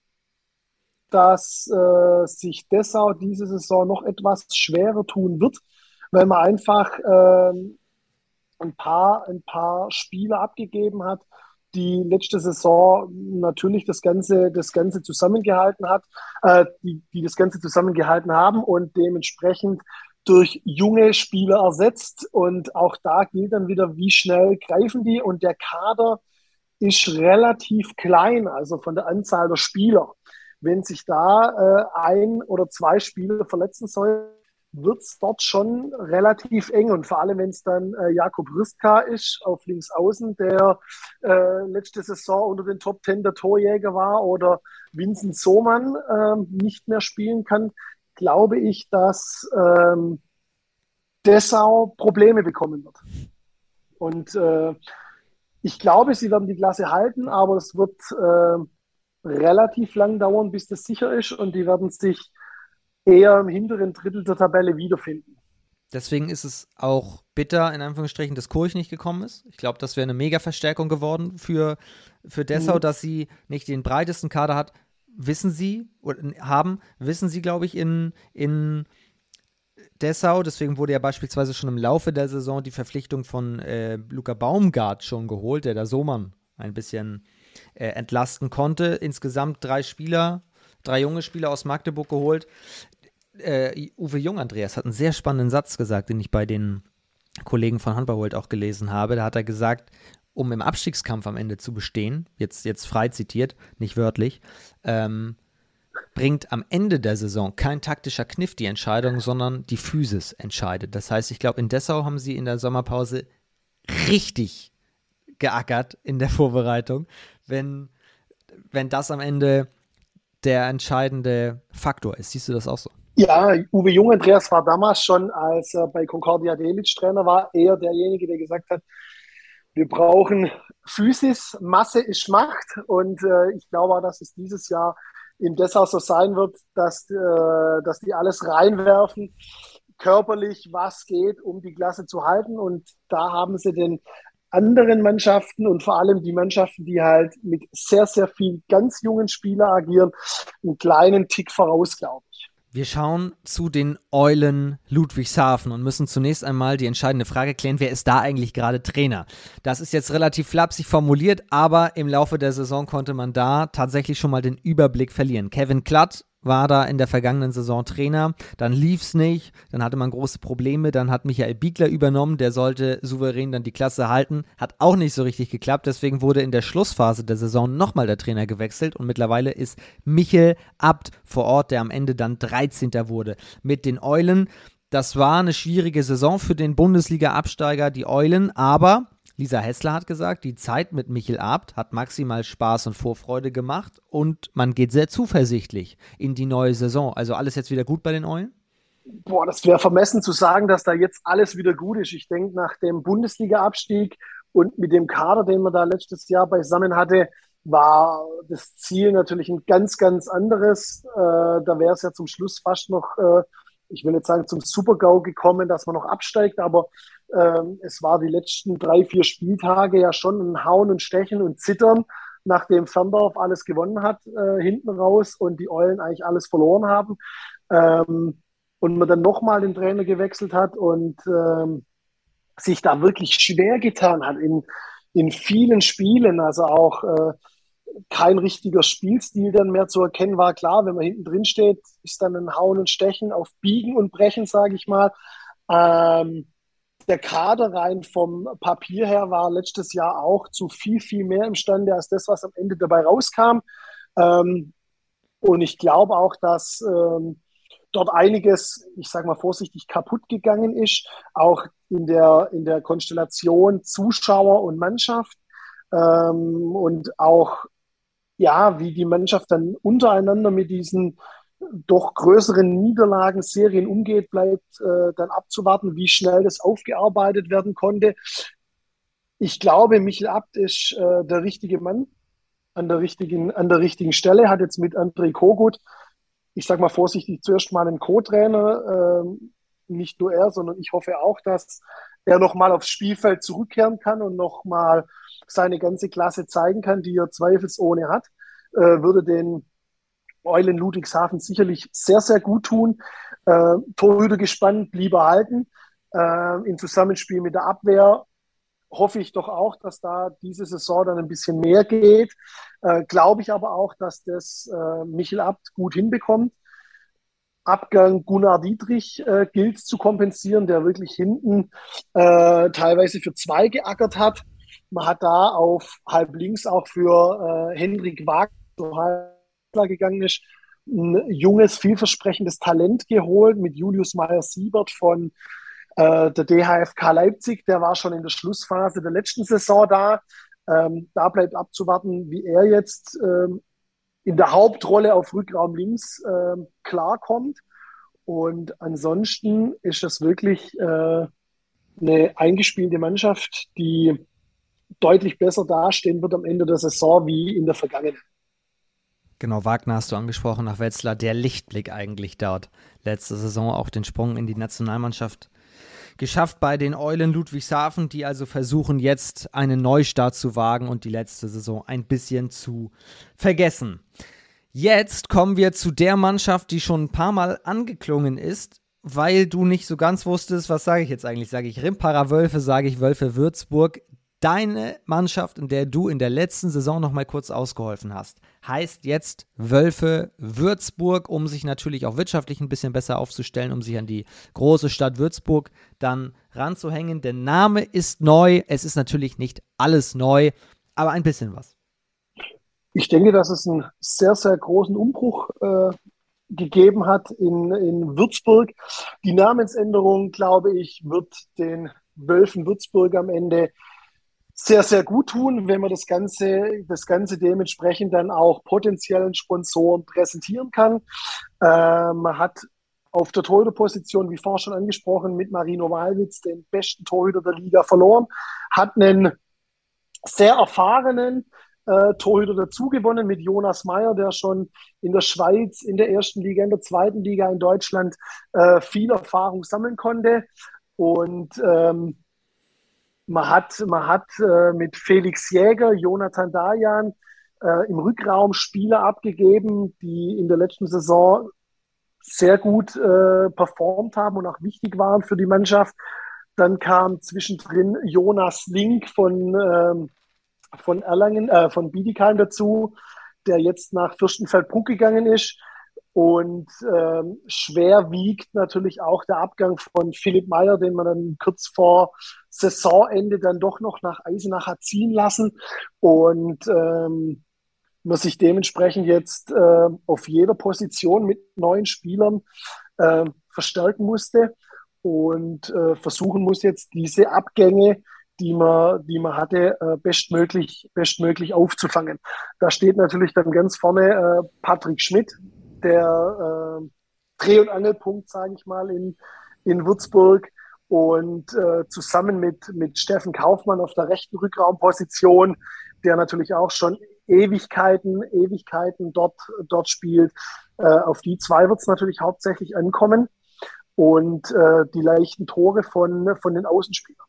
S2: dass äh, sich Dessau diese Saison noch etwas schwerer tun wird, weil man einfach äh, ein paar, ein paar Spieler abgegeben hat, die letzte Saison natürlich das Ganze, das Ganze zusammengehalten hat, äh, die, die das Ganze zusammengehalten haben und dementsprechend durch junge Spieler ersetzt. Und auch da gilt dann wieder, wie schnell greifen die. Und der Kader ist relativ klein, also von der Anzahl der Spieler. Wenn sich da äh, ein oder zwei Spieler verletzen sollen, wird es dort schon relativ eng. Und vor allem, wenn es dann äh, Jakub Hrstka ist, auf links außen, der äh, letzte Saison unter den Top Ten der Torjäger war, oder Vincent Sohmann äh, nicht mehr spielen kann, glaube ich, dass ähm, Dessau Probleme bekommen wird. Und äh, ich glaube, sie werden die Klasse halten, aber es wird äh, relativ lang dauern, bis das sicher ist, und die werden sich eher im hinteren Drittel der Tabelle wiederfinden.
S1: Deswegen ist es auch bitter, in Anführungsstrichen, dass Kurch nicht gekommen ist. Ich glaube, das wäre eine Mega-Verstärkung geworden für, für Dessau, mhm. dass sie nicht den breitesten Kader hat. Wissen sie, oder haben, wissen sie, glaube ich, in, in Dessau. Deswegen wurde ja beispielsweise schon im Laufe der Saison die Verpflichtung von äh, Luca Baumgart schon geholt, der da Sohmann ein bisschen äh, entlasten konnte. Insgesamt drei Spieler, drei junge Spieler aus Magdeburg geholt. Äh, Uwe Jung, Andreas, hat einen sehr spannenden Satz gesagt, den ich bei den Kollegen von Handballworld auch gelesen habe. Da hat er gesagt, um im Abstiegskampf am Ende zu bestehen, jetzt, jetzt frei zitiert, nicht wörtlich, ähm, bringt am Ende der Saison kein taktischer Kniff die Entscheidung, sondern die Physis entscheidet. Das heißt, ich glaube, in Dessau haben sie in der Sommerpause richtig geackert in der Vorbereitung, wenn, wenn das am Ende der entscheidende Faktor ist. Siehst du das auch so?
S2: Ja, Uwe Jung, Andreas, war damals schon, als er bei Concordia Delitzsch Trainer war, eher derjenige, der gesagt hat, wir brauchen Physis, Masse ist Macht, und äh, ich glaube auch, dass es dieses Jahr in Dessau so sein wird, dass, äh, dass die alles reinwerfen, körperlich, was geht, um die Klasse zu halten, und da haben sie den anderen Mannschaften und vor allem die Mannschaften, die halt mit sehr, sehr vielen ganz jungen Spielern agieren, einen kleinen Tick voraus, glaube ich.
S1: Wir schauen zu den Eulen Ludwigshafen und müssen zunächst einmal die entscheidende Frage klären, wer ist da eigentlich gerade Trainer? Das ist jetzt relativ flapsig formuliert, aber im Laufe der Saison konnte man da tatsächlich schon mal den Überblick verlieren. Kevin Klatt war da in der vergangenen Saison Trainer, dann lief's nicht, dann hatte man große Probleme, dann hat Michael Biegler übernommen, der sollte souverän dann die Klasse halten, hat auch nicht so richtig geklappt, deswegen wurde in der Schlussphase der Saison nochmal der Trainer gewechselt und mittlerweile ist Michel Abt vor Ort, der am Ende dann dreizehnter wurde mit den Eulen. Das war eine schwierige Saison für den Bundesliga-Absteiger, die Eulen, aber Lisa Hessler hat gesagt, die Zeit mit Michel Abt hat maximal Spaß und Vorfreude gemacht und man geht sehr zuversichtlich in die neue Saison. Also alles jetzt wieder gut bei den Eulen?
S2: Boah, das wäre vermessen zu sagen, dass da jetzt alles wieder gut ist. Ich denke, nach dem Bundesliga-Abstieg und mit dem Kader, den man da letztes Jahr beisammen hatte, war das Ziel natürlich ein ganz, ganz anderes. Äh, da wäre es ja zum Schluss fast noch, äh, ich will nicht sagen zum Super-GAU gekommen, dass man noch absteigt, aber ähm, es war die letzten drei, vier Spieltage ja schon ein Hauen und Stechen und Zittern, nachdem Ferndorf alles gewonnen hat, äh, hinten raus, und die Eulen eigentlich alles verloren haben. Ähm, und man dann nochmal den Trainer gewechselt hat und ähm, sich da wirklich schwer getan hat in, in vielen Spielen, also auch äh, kein richtiger Spielstil dann mehr zu erkennen war. Klar, wenn man hinten drin steht, ist dann ein Hauen und Stechen auf Biegen und Brechen, sage ich mal. Ähm, der Kader rein vom Papier her war letztes Jahr auch zu viel, viel mehr imstande als das, was am Ende dabei rauskam. Ähm, und ich glaube auch, dass ähm, dort einiges, ich sage mal vorsichtig, kaputt gegangen ist, auch in der, in der Konstellation Zuschauer und Mannschaft, ähm, und auch, ja, wie die Mannschaft dann untereinander mit diesen doch größeren Niederlagenserien umgeht, bleibt äh, dann abzuwarten, wie schnell das aufgearbeitet werden konnte. Ich glaube, Michel Abt ist äh, der richtige Mann an der richtigen, an der richtigen Stelle, hat jetzt mit André Kogut, ich sage mal vorsichtig, zuerst mal einen Co-Trainer, äh, nicht nur er, sondern ich hoffe auch, dass er nochmal aufs Spielfeld zurückkehren kann und nochmal seine ganze Klasse zeigen kann, die er zweifelsohne hat, äh, würde den Eulen Ludwigshafen sicherlich sehr, sehr gut tun. Äh, Torhüter gespannt, lieber halten, äh, im Zusammenspiel mit der Abwehr hoffe ich doch auch, dass da diese Saison dann ein bisschen mehr geht. Äh, Glaube ich aber auch, dass das äh, Michel Abt gut hinbekommt. Abgang Gunnar Dietrich äh, gilt zu kompensieren, der wirklich hinten äh, teilweise für zwei geackert hat. Man hat da auf halb links auch für äh, Hendrik Wagner, so halb gegangen ist, ein junges, vielversprechendes Talent geholt mit Julius Meyer-Siebert von äh, der D H F K Leipzig. Der war schon in der Schlussphase der letzten Saison da. Ähm, da bleibt abzuwarten, wie er jetzt ähm, in der Hauptrolle auf Rückraum links ähm, klarkommt. Und ansonsten ist das wirklich äh, eine eingespielte Mannschaft, die deutlich besser dastehen wird am Ende der Saison wie in der Vergangenheit.
S1: Genau, Wagner hast du angesprochen, nach Wetzlar, der Lichtblick eigentlich dort. Letzte Saison auch den Sprung in die Nationalmannschaft geschafft bei den Eulen Ludwigshafen, die also versuchen jetzt einen Neustart zu wagen und die letzte Saison ein bisschen zu vergessen. Jetzt kommen wir zu der Mannschaft, die schon ein paar Mal angeklungen ist, weil du nicht so ganz wusstest, was sage ich jetzt eigentlich? Sage ich Rimpara Wölfe, sage ich Wölfe Würzburg. Deine Mannschaft, in der du in der letzten Saison noch mal kurz ausgeholfen hast, heißt jetzt Wölfe Würzburg, um sich natürlich auch wirtschaftlich ein bisschen besser aufzustellen, um sich an die große Stadt Würzburg dann ranzuhängen. Der Name ist neu, es ist natürlich nicht alles neu, aber ein bisschen was.
S2: Ich denke, dass es einen sehr, sehr großen Umbruch äh, gegeben hat in, in Würzburg. Die Namensänderung, glaube ich, wird den Wölfen Würzburg am Ende sehr, sehr gut tun, wenn man das Ganze, das Ganze dementsprechend dann auch potenziellen Sponsoren präsentieren kann. Äh, man hat auf der Torhüterposition, wie vorher schon angesprochen, mit Marino Wahlwitz den besten Torhüter der Liga verloren, hat einen sehr erfahrenen äh, Torhüter dazugewonnen mit Jonas Meyer, der schon in der Schweiz, in der ersten Liga, in der zweiten Liga in Deutschland äh, viel Erfahrung sammeln konnte. Und ähm, Man hat, man hat äh, mit Felix Jäger, Jonathan Dayan äh, im Rückraum Spieler abgegeben, die in der letzten Saison sehr gut äh, performt haben und auch wichtig waren für die Mannschaft. Dann kam zwischendrin Jonas Link von, ähm, von Erlangen, äh, von Bietigheim dazu, der jetzt nach Fürstenfeldbruck gegangen ist. Und ähm, schwer wiegt natürlich auch der Abgang von Philipp Meyer, den man dann kurz vor Saisonende dann doch noch nach Eisenach hat ziehen lassen. Und ähm, man sich dementsprechend jetzt äh, auf jeder Position mit neuen Spielern äh, verstärken musste und äh, versuchen muss jetzt diese Abgänge, die man, die man hatte, äh, bestmöglich, bestmöglich aufzufangen. Da steht natürlich dann ganz vorne äh, Patrick Schmidt, der äh, Dreh- und Angelpunkt, sage ich mal, in, in Würzburg. Und äh, zusammen mit, mit Steffen Kaufmann auf der rechten Rückraumposition, der natürlich auch schon Ewigkeiten, Ewigkeiten dort, dort spielt. Äh, auf die zwei wird es natürlich hauptsächlich ankommen. Und äh, die leichten Tore von, von den Außenspielern.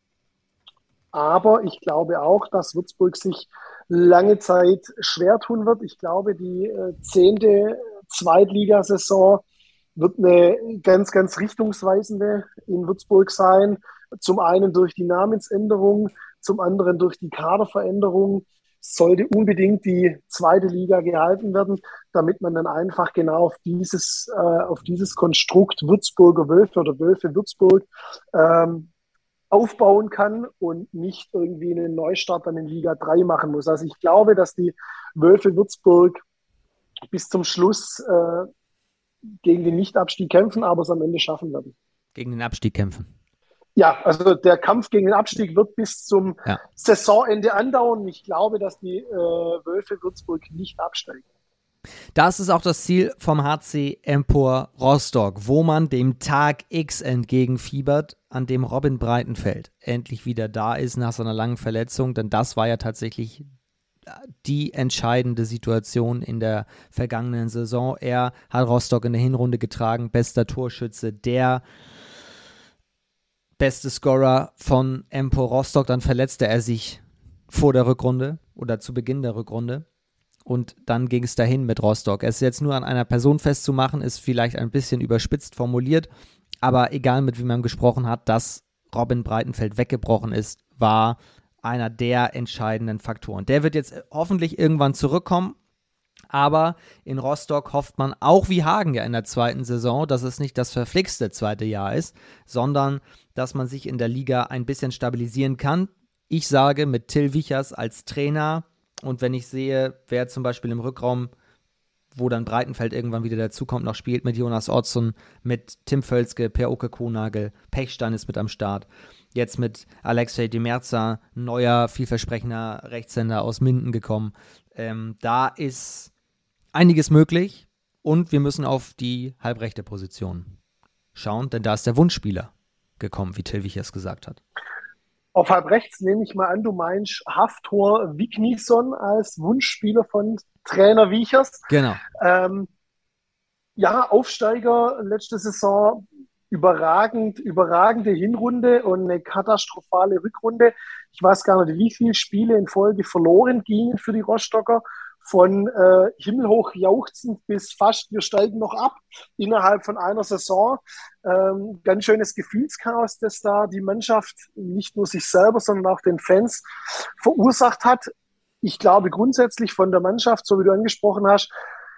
S2: Aber ich glaube auch, dass Würzburg sich lange Zeit schwer tun wird. Ich glaube, die äh, zehnte Zweitligasaison wird eine ganz, ganz richtungsweisende in Würzburg sein. Zum einen durch die Namensänderung, zum anderen durch die Kaderveränderung. Sollte unbedingt die zweite Liga gehalten werden, damit man dann einfach genau auf dieses, äh, auf dieses Konstrukt Würzburger Wölfe oder Wölfe Würzburg ähm, aufbauen kann und nicht irgendwie einen Neustart dann in Liga drei machen muss. Also ich glaube, dass die Wölfe Würzburg bis zum Schluss äh, gegen den Nichtabstieg kämpfen, aber es am Ende schaffen werden.
S1: Gegen den Abstieg kämpfen.
S2: Ja, also der Kampf gegen den Abstieg wird bis zum
S1: ja.
S2: Saisonende andauern. Ich glaube, dass die äh, Wölfe Würzburg nicht absteigen.
S1: Das ist auch das Ziel vom H C Empor Rostock, wo man dem Tag X entgegenfiebert, an dem Robin Breitenfeld endlich wieder da ist nach seiner langen Verletzung, denn das war ja tatsächlich die entscheidende Situation in der vergangenen Saison. Er hat Rostock in der Hinrunde getragen, bester Torschütze, der beste Scorer von Empor Rostock. Dann verletzte er sich vor der Rückrunde oder zu Beginn der Rückrunde. Und dann ging es dahin mit Rostock. Es jetzt nur an einer Person festzumachen, ist vielleicht ein bisschen überspitzt formuliert, aber egal mit wem man gesprochen hat, dass Robin Breitenfeld weggebrochen ist, war einer der entscheidenden Faktoren. Der wird jetzt hoffentlich irgendwann zurückkommen, aber in Rostock hofft man auch wie Hagen ja in der zweiten Saison, dass es nicht das verflixte zweite Jahr ist, sondern dass man sich in der Liga ein bisschen stabilisieren kann. Ich sage mit Till Wichers als Trainer und wenn ich sehe, wer zum Beispiel im Rückraum, wo dann Breitenfeld irgendwann wieder dazukommt, noch spielt mit Jonas Otzon, mit Tim Völzke, Per-Oke Konagel, Pechstein ist mit am Start. Jetzt mit Alexei Demerza, neuer, vielversprechender Rechtshänder aus Minden gekommen. Ähm, da ist einiges möglich und wir müssen auf die halbrechte Position schauen, denn da ist der Wunschspieler gekommen, wie Till Wichers gesagt hat.
S2: Auf halb rechts nehme ich mal an, du meinst Hafthor Vignisson als Wunschspieler von Trainer Wichers.
S1: Genau.
S2: Ähm, ja, Aufsteiger letzte Saison, überragend, überragende Hinrunde und eine katastrophale Rückrunde. Ich weiß gar nicht, wie viele Spiele in Folge verloren gingen für die Rostocker. Von äh, himmelhoch jauchzend bis fast, wir steigen noch ab innerhalb von einer Saison. Ähm, ganz schönes Gefühlschaos, das da die Mannschaft nicht nur sich selber, sondern auch den Fans verursacht hat. Ich glaube grundsätzlich von der Mannschaft, so wie du angesprochen hast,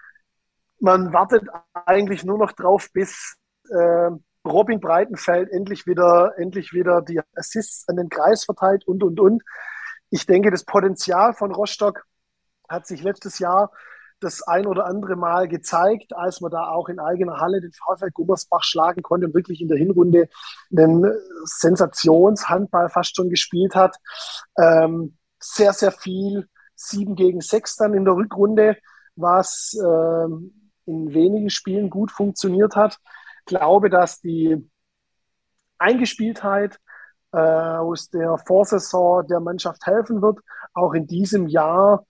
S2: man wartet eigentlich nur noch drauf, bis äh, Robin Breitenfeld endlich wieder, endlich wieder die Assists an den Kreis verteilt und, und, und. Ich denke, das Potenzial von Rostock hat sich letztes Jahr das ein oder andere Mal gezeigt, als man da auch in eigener Halle den VfL Gummersbach schlagen konnte und wirklich in der Hinrunde einen Sensationshandball fast schon gespielt hat. Ähm, sehr, sehr viel sieben gegen sechs dann in der Rückrunde, was ähm, in wenigen Spielen gut funktioniert hat. Ich glaube, dass die Eingespieltheit äh, aus der Vorsaison der Mannschaft helfen wird, auch in diesem Jahr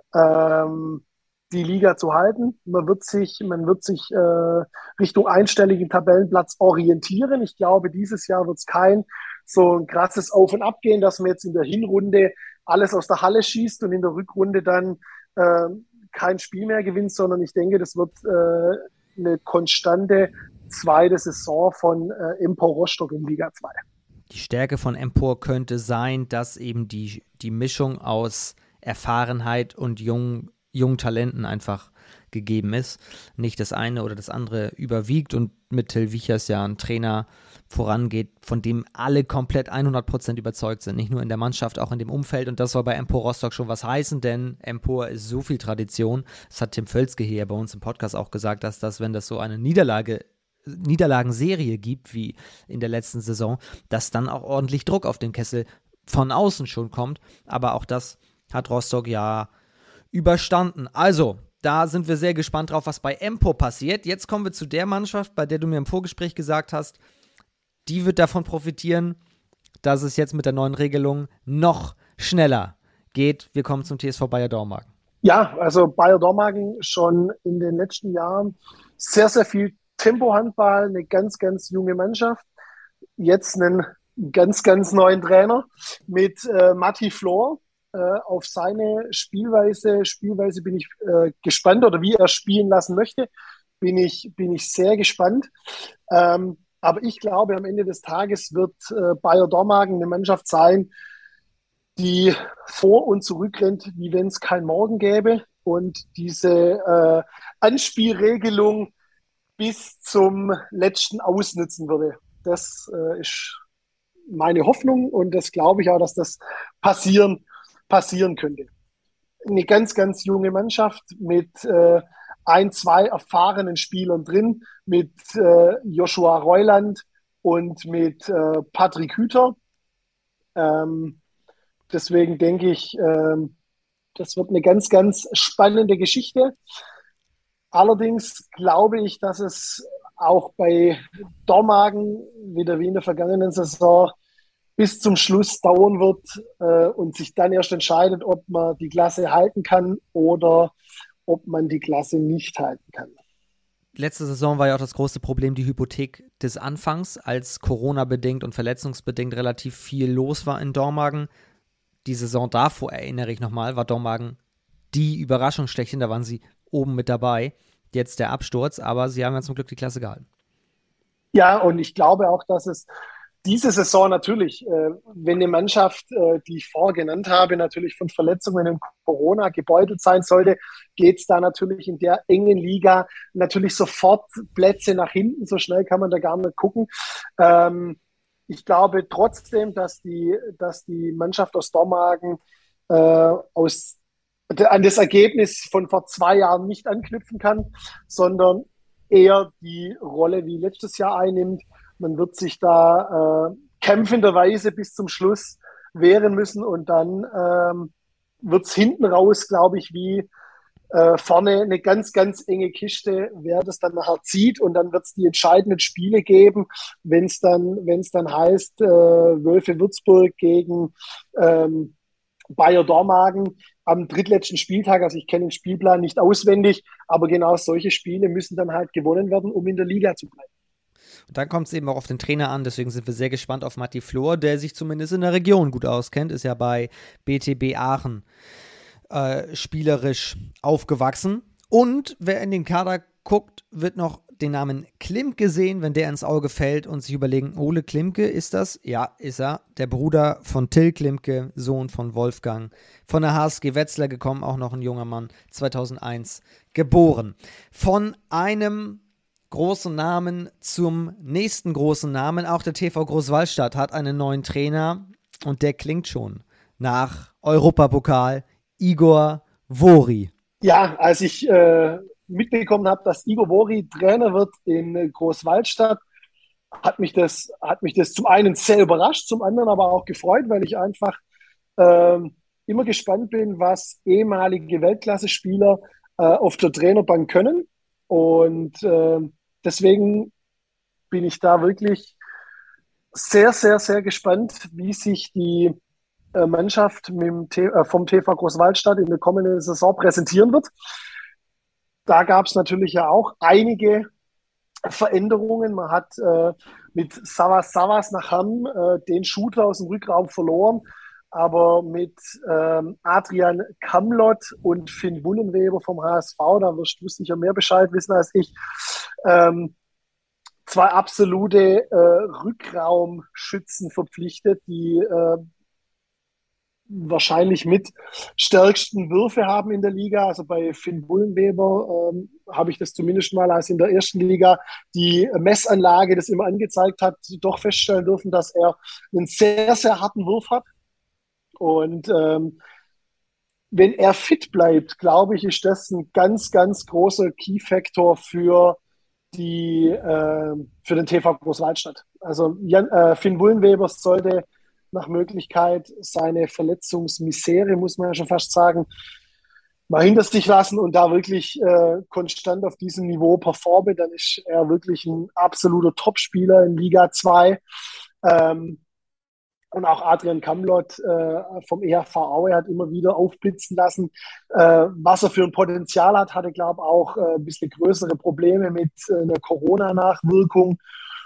S2: ähm, die Liga zu halten. Man wird sich, man wird sich äh, Richtung einstelligen Tabellenplatz orientieren. Ich glaube, dieses Jahr wird es kein so ein krasses Auf und Ab gehen, dass man jetzt in der Hinrunde alles aus der Halle schießt und in der Rückrunde dann äh, kein Spiel mehr gewinnt, sondern ich denke, das wird äh, eine konstante zweite Saison von äh, Empor Rostock in Liga zwei.
S1: Die Stärke von Empor könnte sein, dass eben die, die Mischung aus Erfahrenheit und jungen, jungen Talenten einfach gegeben ist. Nicht das eine oder das andere überwiegt und mit Till Wichers ja ein Trainer vorangeht, von dem alle komplett hundert Prozent überzeugt sind. Nicht nur in der Mannschaft, auch in dem Umfeld. Und das soll bei Empor Rostock schon was heißen, denn Empor ist so viel Tradition. Das hat Tim Völzke hier bei uns im Podcast auch gesagt, dass das, wenn das so eine Niederlage Niederlagenserie gibt, wie in der letzten Saison, dass dann auch ordentlich Druck auf den Kessel von außen schon kommt. Aber auch das hat Rostock ja überstanden. Also, da sind wir sehr gespannt drauf, was bei Empor passiert. Jetzt kommen wir zu der Mannschaft, bei der du mir im Vorgespräch gesagt hast, die wird davon profitieren, dass es jetzt mit der neuen Regelung noch schneller geht. Wir kommen zum T S V Bayer Dormagen.
S2: Ja, also Bayer Dormagen schon in den letzten Jahren sehr, sehr viel Tempo-Handball, eine ganz, ganz junge Mannschaft. Jetzt einen ganz, ganz neuen Trainer mit äh, Matti Flor. Äh, auf seine Spielweise, Spielweise bin ich äh, gespannt, oder wie er spielen lassen möchte, bin ich, bin ich sehr gespannt. Ähm, aber ich glaube, am Ende des Tages wird äh, Bayer Dormagen eine Mannschaft sein, die vor und zurück rennt, wie wenn es kein Morgen gäbe, und diese äh, Anspielregelung bis zum letzten ausnutzen würde. Das äh, ist meine Hoffnung und das glaube ich auch, dass das passieren, passieren könnte. Eine ganz, ganz junge Mannschaft mit äh, ein, zwei erfahrenen Spielern drin, mit äh, Joshua Reuland und mit äh, Patrick Hüter. Ähm, deswegen denke ich, ähm, das wird eine ganz, ganz spannende Geschichte. Allerdings glaube ich, dass es auch bei Dormagen, wieder wie in der vergangenen Saison, bis zum Schluss dauern wird äh, und sich dann erst entscheidet, ob man die Klasse halten kann oder ob man die Klasse nicht halten kann.
S1: Letzte Saison war ja auch das große Problem die Hypothek des Anfangs, als Corona-bedingt und verletzungsbedingt relativ viel los war in Dormagen. Die Saison davor, erinnere ich nochmal, war Dormagen die Überraschung schlechthin, da waren sie oben mit dabei. Jetzt der Absturz, aber sie haben ja zum Glück die Klasse gehalten.
S2: Ja, und ich glaube auch, dass es Diese Saison natürlich, äh, wenn eine Mannschaft, äh, die ich vorher genannt habe, natürlich von Verletzungen und Corona gebeutelt sein sollte, geht es da natürlich in der engen Liga natürlich sofort Plätze nach hinten. So schnell kann man da gar nicht gucken. Ähm, ich glaube trotzdem, dass die, dass die Mannschaft aus Dormagen äh, aus, an das Ergebnis von vor zwei Jahren nicht anknüpfen kann, sondern eher die Rolle wie letztes Jahr einnimmt. Man wird sich da äh, kämpfenderweise bis zum Schluss wehren müssen und dann ähm, wird es hinten raus, glaube ich, wie äh, vorne eine ganz, ganz enge Kiste, wer das dann nachher zieht und dann wird es die entscheidenden Spiele geben, wenn es dann, wenn es dann heißt, äh, Wölfe Würzburg gegen ähm, Bayer Dormagen am drittletzten Spieltag. Also ich kenne den Spielplan nicht auswendig, aber genau solche Spiele müssen dann halt gewonnen werden, um in der Liga zu bleiben.
S1: Und dann kommt es eben auch auf den Trainer an, deswegen sind wir sehr gespannt auf Matti Flor, der sich zumindest in der Region gut auskennt, ist ja bei B T B Aachen äh, spielerisch aufgewachsen. Und wer in den Kader guckt, wird noch den Namen Klimke sehen, wenn der ins Auge fällt und sich überlegen, Ole Klimke, ist das? Ja, ist er. Der Bruder von Till Klimke, Sohn von Wolfgang. Von der H S G Wetzlar gekommen, auch noch ein junger Mann, zweitausendeins geboren. Von einem großen Namen zum nächsten großen Namen. Auch der T V Großwallstadt hat einen neuen Trainer und der klingt schon nach Europapokal. Igor Vori.
S2: Ja, als ich äh, mitbekommen habe, dass Igor Vori Trainer wird in Großwallstadt, hat mich das, hat mich das zum einen sehr überrascht, zum anderen aber auch gefreut, weil ich einfach äh, immer gespannt bin, was ehemalige Weltklasse-Spieler äh, auf der Trainerbank können. Und äh, deswegen bin ich da wirklich sehr, sehr, sehr gespannt, wie sich die äh, Mannschaft mit dem T- äh, vom T V Großwallstadt in der kommenden Saison präsentieren wird. Da gab es natürlich ja auch einige Veränderungen. Man hat äh, mit Savas Savas nach Hamm äh, den Shooter aus dem Rückraum verloren, aber mit ähm, Adrian Kamlott und Finn Bullenweber vom H S V, da wirst du sicher mehr Bescheid wissen als ich, ähm, zwei absolute äh, Rückraumschützen verpflichtet, die äh, wahrscheinlich mit stärksten Würfe haben in der Liga. Also bei Finn Bullenweber ähm, habe ich das zumindest mal, als in der ersten Liga die Messanlage das immer angezeigt hat, doch feststellen dürfen, dass er einen sehr, sehr harten Wurf hat. Und ähm, wenn er fit bleibt, glaube ich, ist das ein ganz, ganz großer Key-Faktor für die, äh, für den T V Großwallstadt. Also Jan, äh, Finn Bullenweber sollte nach Möglichkeit seine Verletzungsmisere, muss man ja schon fast sagen, mal hinter sich lassen und da wirklich äh, konstant auf diesem Niveau performen, dann ist er wirklich ein absoluter Topspieler in Liga zwei. Ähm, und auch Adrian Kamlott äh, vom E H V Aue hat immer wieder aufblitzen lassen, äh, was er für ein Potenzial hat, hatte, glaube ich, auch äh, ein bisschen größere Probleme mit äh, einer Corona-Nachwirkung.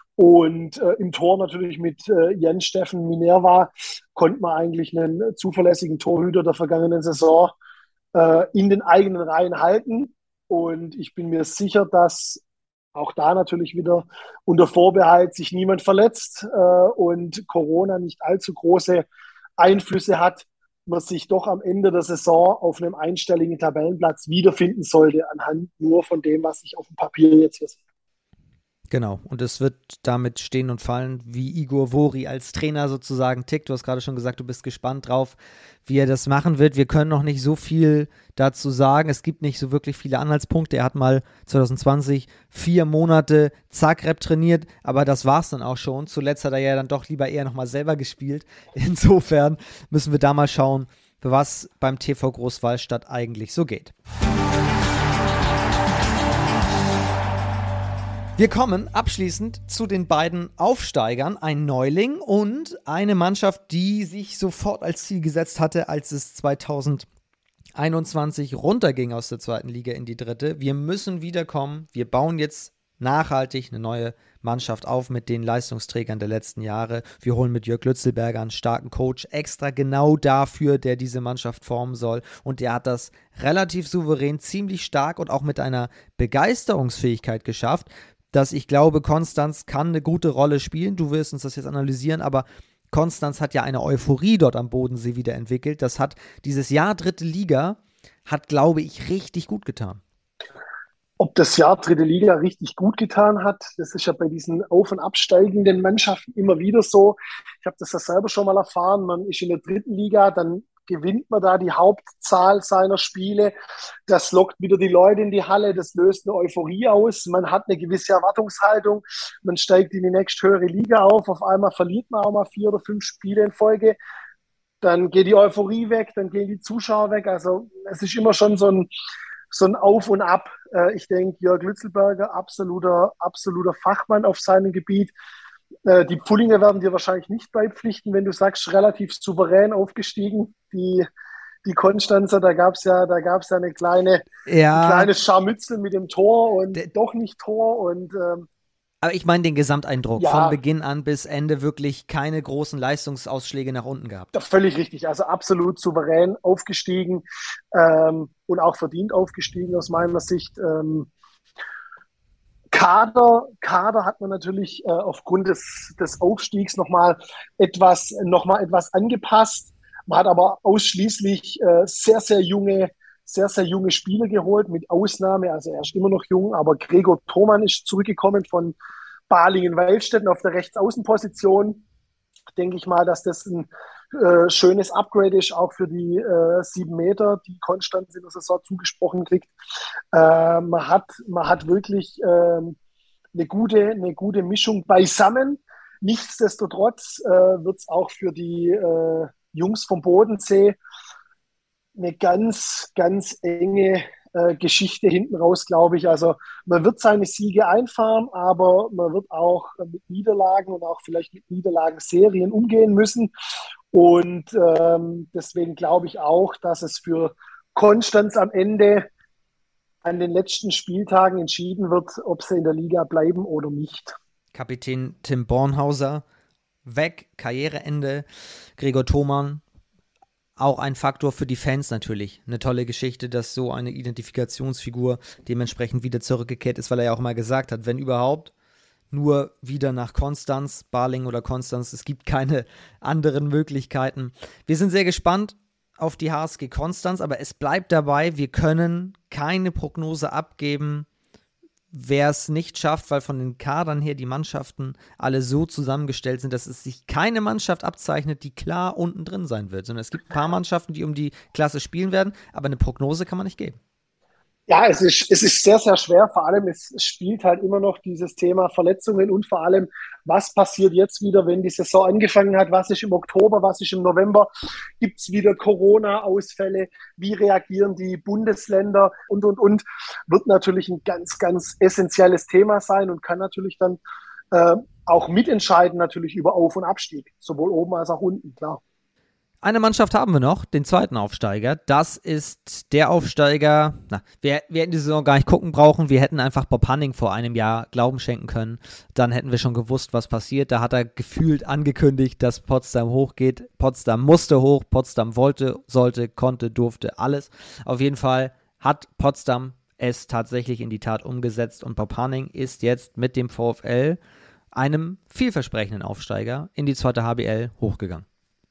S2: Und äh, im Tor natürlich mit äh, Jens Steffen Minerva konnte man eigentlich einen zuverlässigen Torhüter der vergangenen Saison äh, in den eigenen Reihen halten. Und ich bin mir sicher, dass auch da natürlich wieder unter Vorbehalt sich niemand verletzt äh, und Corona nicht allzu große Einflüsse hat, man sich doch am Ende der Saison auf einem einstelligen Tabellenplatz wiederfinden sollte, anhand nur von dem, was ich auf dem Papier jetzt hier sehe.
S1: Genau, und es wird damit stehen und fallen, wie Igor Vori als Trainer sozusagen tickt. Du hast gerade schon gesagt, du bist gespannt drauf, wie er das machen wird. Wir können noch nicht so viel dazu sagen. Es gibt nicht so wirklich viele Anhaltspunkte. Er hat mal zwanzig zwanzig vier Monate Zagreb trainiert, aber das war es dann auch schon. Zuletzt hat er ja dann doch lieber eher nochmal selber gespielt. Insofern müssen wir da mal schauen, was beim T V Großwallstadt eigentlich so geht. Wir kommen abschließend zu den beiden Aufsteigern, ein Neuling und eine Mannschaft, die sich sofort als Ziel gesetzt hatte, als es zweitausendeinundzwanzig runterging aus der zweiten Liga in die dritte. Wir müssen wiederkommen, wir bauen jetzt nachhaltig eine neue Mannschaft auf mit den Leistungsträgern der letzten Jahre. Wir holen mit Jörg Lützelberger einen starken Coach, extra genau dafür, der diese Mannschaft formen soll. Und der hat das relativ souverän, ziemlich stark und auch mit einer Begeisterungsfähigkeit geschafft. dass ich glaube, Konstanz kann eine gute Rolle spielen. Du wirst uns das jetzt analysieren, aber Konstanz hat ja eine Euphorie dort am Bodensee wieder entwickelt. Das hat dieses Jahr dritte Liga, hat, glaube ich, richtig gut getan.
S2: Ob das Jahr dritte Liga richtig gut getan hat, das ist ja bei diesen auf- und absteigenden Mannschaften immer wieder so. Ich habe das ja selber schon mal erfahren. Man ist in der dritten Liga, dann gewinnt man da die Hauptzahl seiner Spiele. Das lockt wieder die Leute in die Halle, das löst eine Euphorie aus. Man hat eine gewisse Erwartungshaltung. Man steigt in die nächsthöhere Liga auf. Auf einmal verliert man auch mal vier oder fünf Spiele in Folge. Dann geht die Euphorie weg, dann gehen die Zuschauer weg. Also es ist immer schon so ein so ein Auf und Ab. Äh, ich denke, Jörg Lützelberger, absoluter, absoluter Fachmann auf seinem Gebiet. Äh, die Pfullinger werden dir wahrscheinlich nicht beipflichten, wenn du sagst, relativ souverän aufgestiegen. Die, die Konstanzer, da gab es ja, da gab's ja eine kleine,
S1: ja,
S2: ein kleines Scharmützel mit dem Tor und
S1: de-
S2: doch nicht Tor. Und ähm,
S1: aber ich meine den Gesamteindruck,
S2: ja,
S1: von Beginn an bis Ende wirklich keine großen Leistungsausschläge nach unten gehabt.
S2: völlig richtig. Also absolut souverän aufgestiegen ähm, und auch verdient aufgestiegen aus meiner Sicht. Ähm, Kader, Kader hat man natürlich äh, aufgrund des, des Aufstiegs nochmal etwas, noch mal etwas angepasst. Man hat aber ausschließlich äh, sehr, sehr junge, sehr, sehr junge Spieler geholt, mit Ausnahme, also er ist immer noch jung, aber Gregor Thomann ist zurückgekommen von Balingen-Weilstätten auf der Rechtsaußenposition. Denke ich mal, dass das ein äh, schönes Upgrade ist, auch für die äh, sieben Meter, die Konstanz in der Saison zugesprochen kriegt. Äh, man, hat, man hat wirklich äh, eine, gute, eine gute Mischung beisammen. Nichtsdestotrotz äh, wird es auch für die äh, Jungs vom Bodensee eine ganz, ganz enge äh, Geschichte hinten raus, glaube ich. Also man wird seine Siege einfahren, aber man wird auch mit Niederlagen und auch vielleicht mit Niederlagenserien umgehen müssen. Und ähm, deswegen glaube ich auch, dass es für Konstanz am Ende an den letzten Spieltagen entschieden wird, ob sie in der Liga bleiben oder nicht.
S1: Kapitän Tim Bornhauser weg, Karriereende. Gregor Thomann, auch ein Faktor für die Fans natürlich. Eine tolle Geschichte, dass so eine Identifikationsfigur dementsprechend wieder zurückgekehrt ist, weil er ja auch mal gesagt hat, wenn überhaupt, nur wieder nach Konstanz, Balingen oder Konstanz. Es gibt keine anderen Möglichkeiten. Wir sind sehr gespannt auf die H S G Konstanz, aber es bleibt dabei, wir können keine Prognose abgeben, wer es nicht schafft, weil von den Kadern her die Mannschaften alle so zusammengestellt sind, dass es sich keine Mannschaft abzeichnet, die klar unten drin sein wird, sondern es gibt ein paar Mannschaften, die um die Klasse spielen werden, aber eine Prognose kann man nicht geben.
S2: Ja, es ist, es ist sehr, sehr schwer. Vor allem, es spielt halt immer noch dieses Thema Verletzungen und vor allem, was passiert jetzt wieder, wenn die Saison angefangen hat? Was ist im Oktober? Was ist im November? Gibt es wieder Corona-Ausfälle? Wie reagieren die Bundesländer? Und, und, und. Wird natürlich ein ganz, ganz essentielles Thema sein und kann natürlich dann äh, auch mitentscheiden, natürlich über Auf- und Abstieg. Sowohl oben als auch unten, klar.
S1: Eine Mannschaft haben wir noch, den zweiten Aufsteiger. Das ist der Aufsteiger, na, wir, wir hätten die Saison gar nicht gucken brauchen. Wir hätten einfach Bob Hanning vor einem Jahr Glauben schenken können. Dann hätten wir schon gewusst, was passiert. Da hat er gefühlt angekündigt, dass Potsdam hochgeht. Potsdam musste hoch, Potsdam wollte, sollte, konnte, durfte, alles. Auf jeden Fall hat Potsdam es tatsächlich in die Tat umgesetzt und Bob Hanning ist jetzt mit dem VfL, einem vielversprechenden Aufsteiger, in die zweite H B L hochgegangen.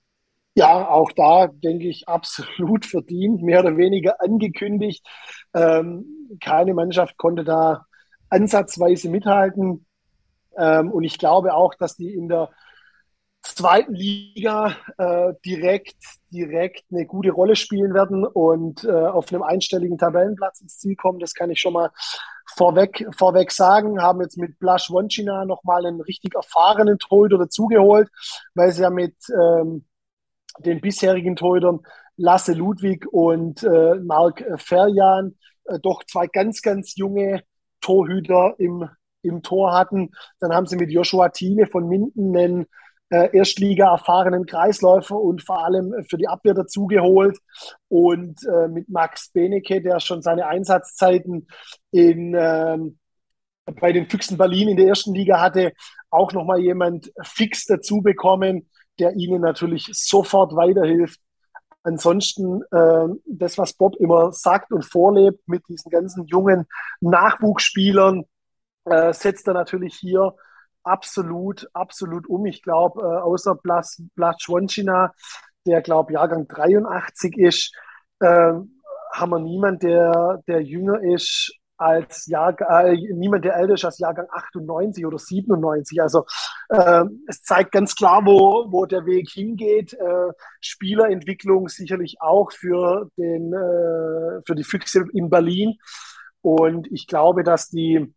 S2: Ja, auch da denke ich absolut verdient, mehr oder weniger angekündigt. Ähm, keine Mannschaft konnte da ansatzweise mithalten. Ähm, und ich glaube auch, dass die in der zweiten Liga äh, direkt, direkt eine gute Rolle spielen werden und äh, auf einem einstelligen Tabellenplatz ins Ziel kommen. Das kann ich schon mal vorweg, vorweg sagen. Haben jetzt mit Blaž Vončina nochmal einen richtig erfahrenen Torhüter dazugeholt, weil sie ja mit ähm, den bisherigen Torhütern Lasse Ludwig und äh, Marc Ferjan äh, doch zwei ganz, ganz junge Torhüter im, im Tor hatten. Dann haben sie mit Joshua Thiele von Minden einen äh, Erstliga-erfahrenen Kreisläufer und vor allem für die Abwehr dazugeholt. Und äh, mit Max Benecke, der schon seine Einsatzzeiten in, äh, bei den Füchsen Berlin in der ersten Liga hatte, auch nochmal jemand fix dazu bekommen, der ihnen natürlich sofort weiterhilft. Ansonsten äh, das, was Bob immer sagt und vorlebt mit diesen ganzen jungen Nachwuchsspielern, äh, setzt er natürlich hier absolut, absolut um. Ich glaube, äh, außer Blas, Blachwonschina, der, glaube Jahrgang dreiundachtzig ist, äh, haben wir niemand, der, der jünger ist als Jahr, äh, niemand, der älter ist als Jahrgang achtundneunzig oder siebenundneunzig. Also äh, es zeigt ganz klar, wo, wo der Weg hingeht. Äh, Spielerentwicklung sicherlich auch für, den, äh, für die Füchse in Berlin. Und ich glaube, dass die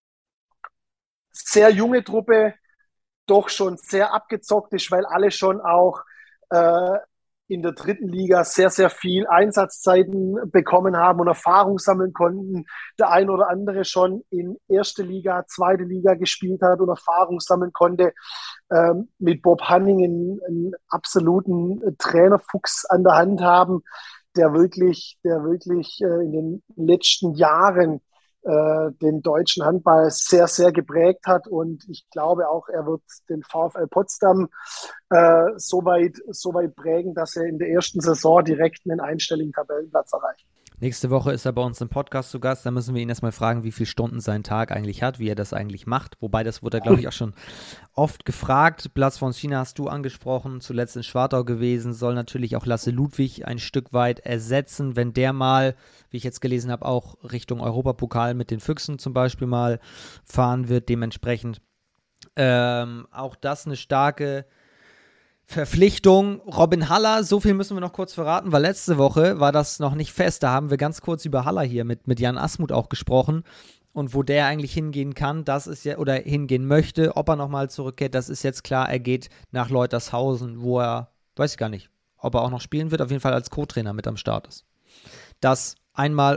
S2: sehr junge Truppe doch schon sehr abgezockt ist, weil alle schon auch äh, in der dritten Liga sehr, sehr viel Einsatzzeiten bekommen haben und Erfahrung sammeln konnten. Der ein oder andere schon in erste Liga, zweite Liga gespielt hat und Erfahrung sammeln konnte. Ähm, mit Bob Hanning einen, einen absoluten Trainerfuchs an der Hand haben, der wirklich, der wirklich äh, in den letzten Jahren äh, den deutschen Handball sehr, sehr geprägt hat. Und ich glaube auch, er wird den VfL Potsdam äh, so weit, so weit prägen, dass er in der ersten Saison direkt einen einstelligen Tabellenplatz erreicht.
S1: Nächste Woche ist er bei uns im Podcast zu Gast. Da müssen wir ihn erstmal fragen, wie viele Stunden sein Tag eigentlich hat, wie er das eigentlich macht. Wobei, das wurde, glaube ich, auch schon oft gefragt. Platz von China hast du angesprochen, zuletzt in Schwartau gewesen, soll natürlich auch Lasse Ludwig ein Stück weit ersetzen, wenn der mal, wie ich jetzt gelesen habe, auch Richtung Europapokal mit den Füchsen zum Beispiel mal fahren wird. Dementsprechend ähm, auch das eine starke Verpflichtung. Robin Haller, so viel müssen wir noch kurz verraten, weil letzte Woche war das noch nicht fest. Da haben wir ganz kurz über Haller hier mit, mit Jan Asmuth auch gesprochen. Und wo der eigentlich hingehen kann, das ist ja, oder hingehen möchte, ob er nochmal zurückkehrt, das ist jetzt klar. Er geht nach Leutershausen, wo er, weiß ich gar nicht, ob er auch noch spielen wird, auf jeden Fall als Co-Trainer mit am Start ist. Das einmal,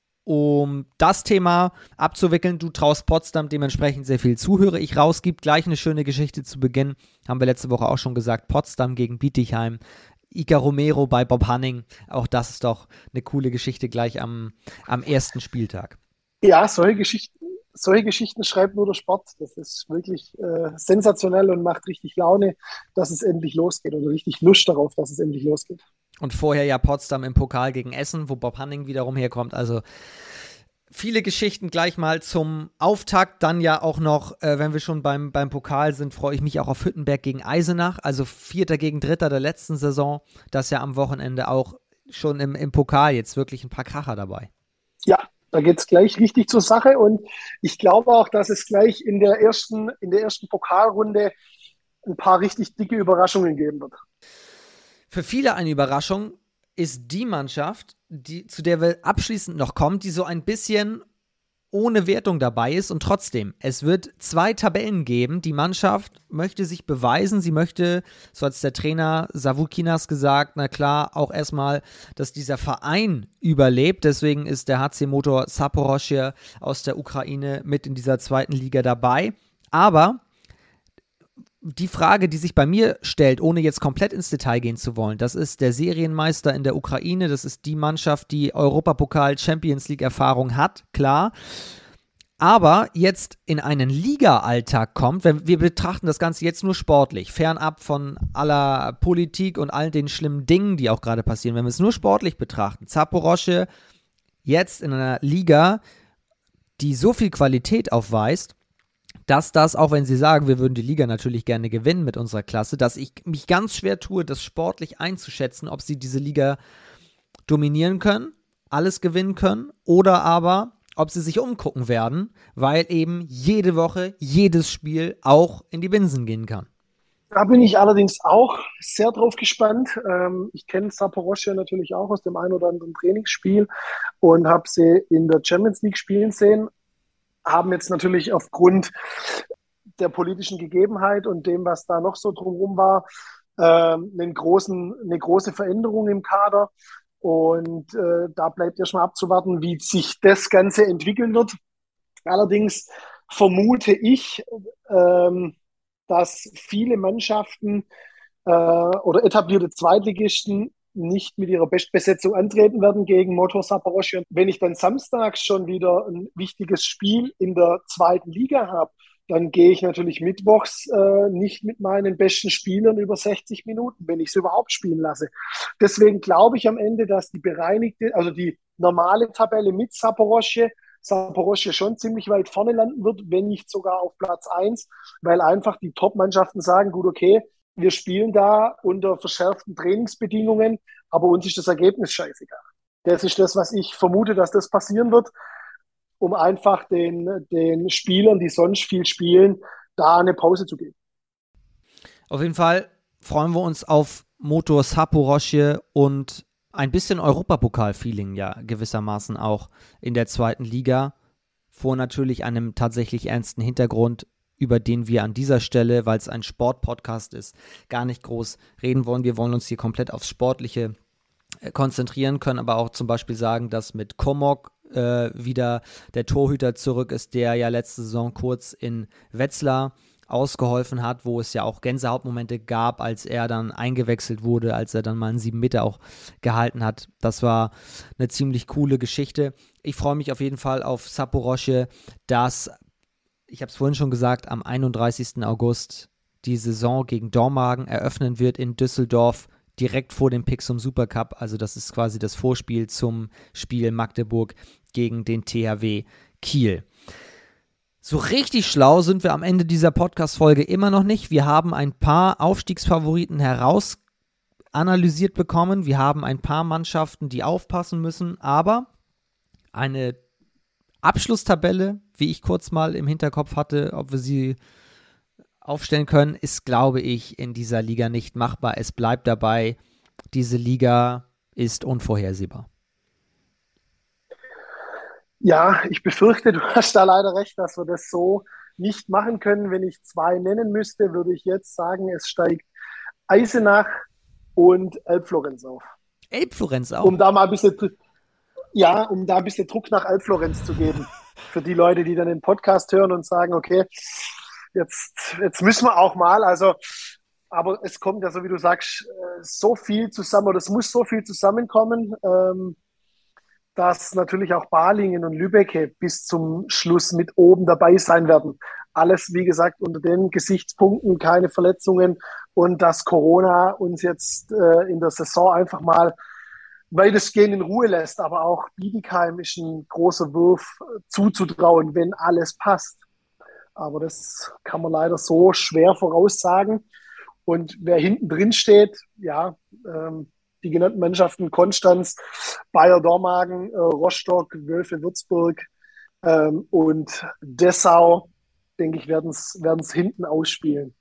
S1: um das Thema abzuwickeln. Du traust Potsdam dementsprechend sehr viel zu, höre ich raus. Gibt gleich eine schöne Geschichte zu Beginn. Haben wir letzte Woche auch schon gesagt. Potsdam gegen Bietigheim. Iker Romero bei Bob Hanning. Auch das ist doch eine coole Geschichte gleich am, am ersten Spieltag.
S2: Ja, solche Geschichten, solche Geschichten schreibt nur der Sport. Das ist wirklich äh, sensationell und macht richtig Laune, dass es endlich losgeht oder richtig Lust darauf, dass es endlich losgeht.
S1: Und vorher ja Potsdam im Pokal gegen Essen, wo Bob Hanning wiederum herkommt. Also viele Geschichten gleich mal zum Auftakt. Dann ja auch noch, äh, wenn wir schon beim, beim Pokal sind, freue ich mich auch auf Hüttenberg gegen Eisenach. Also Vierter gegen Dritter der letzten Saison. Das ja am Wochenende auch schon im, im Pokal jetzt wirklich ein paar Kracher dabei.
S2: Ja, da geht es gleich richtig zur Sache. Und ich glaube auch, dass es gleich in der ersten, in der ersten Pokalrunde ein paar richtig dicke Überraschungen geben wird.
S1: Für viele eine Überraschung ist die Mannschaft, die, zu der wir abschließend noch kommen, die so ein bisschen ohne Wertung dabei ist und trotzdem, es wird zwei Tabellen geben. Die Mannschaft möchte sich beweisen, sie möchte, so hat es der Trainer Savukinas gesagt, na klar, auch erstmal, dass dieser Verein überlebt. Deswegen ist der H C Motor Saporoschje aus der Ukraine mit in dieser zweiten Liga dabei. Aber die Frage, die sich bei mir stellt, ohne jetzt komplett ins Detail gehen zu wollen, das ist der Serienmeister in der Ukraine, das ist die Mannschaft, die Europapokal Champions League Erfahrung hat, klar, aber jetzt in einen Liga-Alltag kommt, wenn wir betrachten das Ganze jetzt nur sportlich, fernab von aller Politik und all den schlimmen Dingen, die auch gerade passieren, wenn wir es nur sportlich betrachten, Zaporoschje jetzt in einer Liga, die so viel Qualität aufweist, dass das, auch wenn sie sagen, wir würden die Liga natürlich gerne gewinnen mit unserer Klasse, dass ich mich ganz schwer tue, das sportlich einzuschätzen, ob sie diese Liga dominieren können, alles gewinnen können oder aber, ob sie sich umgucken werden, weil eben jede Woche, jedes Spiel auch in die Binsen gehen kann.
S2: Da bin ich allerdings auch sehr drauf gespannt. Ähm, ich kenne Saporoschje natürlich auch aus dem einen oder anderen Trainingsspiel und habe sie in der Champions League spielen sehen. Haben jetzt natürlich aufgrund der politischen Gegebenheit und dem, was da noch so drumherum war, äh, einen großen, eine große Veränderung im Kader. Und äh, da bleibt erstmal abzuwarten, wie sich das Ganze entwickeln wird. Allerdings vermute ich, ähm, dass viele Mannschaften äh, oder etablierte Zweitligisten nicht mit ihrer Bestbesetzung antreten werden gegen Motor Saporoschje. Wenn ich dann samstags schon wieder ein wichtiges Spiel in der zweiten Liga habe, dann gehe ich natürlich mittwochs äh, nicht mit meinen besten Spielern über sechzig Minuten, wenn ich sie überhaupt spielen lasse. Deswegen glaube ich am Ende, dass die bereinigte, also die normale Tabelle mit Saporoschje Saporoschje schon ziemlich weit vorne landen wird, wenn nicht sogar auf Platz eins, weil einfach die Top-Mannschaften sagen, gut, okay, wir spielen da unter verschärften Trainingsbedingungen, aber uns ist das Ergebnis scheißegal. Das ist das, was ich vermute, dass das passieren wird, um einfach den, den Spielern, die sonst viel spielen, da eine Pause zu geben.
S1: Auf jeden Fall freuen wir uns auf Motor Saporoschje und ein bisschen Europapokal-Feeling ja gewissermaßen auch in der zweiten Liga, vor natürlich einem tatsächlich ernsten Hintergrund, über den wir an dieser Stelle, weil es ein Sportpodcast ist, gar nicht groß reden wollen. Wir wollen uns hier komplett aufs Sportliche äh, konzentrieren, können aber auch zum Beispiel sagen, dass mit Komok äh, wieder der Torhüter zurück ist, der ja letzte Saison kurz in Wetzlar ausgeholfen hat, wo es ja auch Gänsehautmomente gab, als er dann eingewechselt wurde, als er dann mal einen sieben Meter auch gehalten hat. Das war eine ziemlich coole Geschichte. Ich freue mich auf jeden Fall auf Saporoschje, dass, ich habe es vorhin schon gesagt, am einunddreißigsten August die Saison gegen Dormagen eröffnen wird in Düsseldorf, direkt vor dem Pixum Supercup. Also das ist quasi das Vorspiel zum Spiel Magdeburg gegen den T H W Kiel. So richtig schlau sind wir am Ende dieser Podcast-Folge immer noch nicht. Wir haben ein paar Aufstiegsfavoriten herausanalysiert bekommen. Wir haben ein paar Mannschaften, die aufpassen müssen. Aber eine Abschlusstabelle, wie ich kurz mal im Hinterkopf hatte, ob wir sie aufstellen können, ist, glaube ich, in dieser Liga nicht machbar. Es bleibt dabei, diese Liga ist unvorhersehbar.
S2: Ja, ich befürchte, du hast da leider recht, dass wir das so nicht machen können. Wenn ich zwei nennen müsste, würde ich jetzt sagen, es steigt Eisenach und Elbflorenz auf.
S1: Elbflorenz auch?
S2: Um da mal ein bisschen, ja, um da ein bisschen Druck nach Elbflorenz zu geben. Für die Leute, die dann den Podcast hören und sagen, okay, jetzt, jetzt müssen wir auch mal. Also, aber es kommt ja, so wie du sagst, so viel zusammen, oder es muss so viel zusammenkommen, ähm, dass natürlich auch Balingen und Lübbecke bis zum Schluss mit oben dabei sein werden. Alles, wie gesagt, unter den Gesichtspunkten, keine Verletzungen und dass Corona uns jetzt äh, in der Saison einfach mal weitestgehend in Ruhe lässt. Aber auch Bietigheim ist ein großer Wurf zuzutrauen, wenn alles passt. Aber das kann man leider so schwer voraussagen. Und wer hinten drin steht, ja, ähm, die genannten Mannschaften Konstanz, Bayer Dormagen, äh, Rostock, Wölfe Würzburg ähm, und Dessau, denke ich, werden es hinten ausspielen.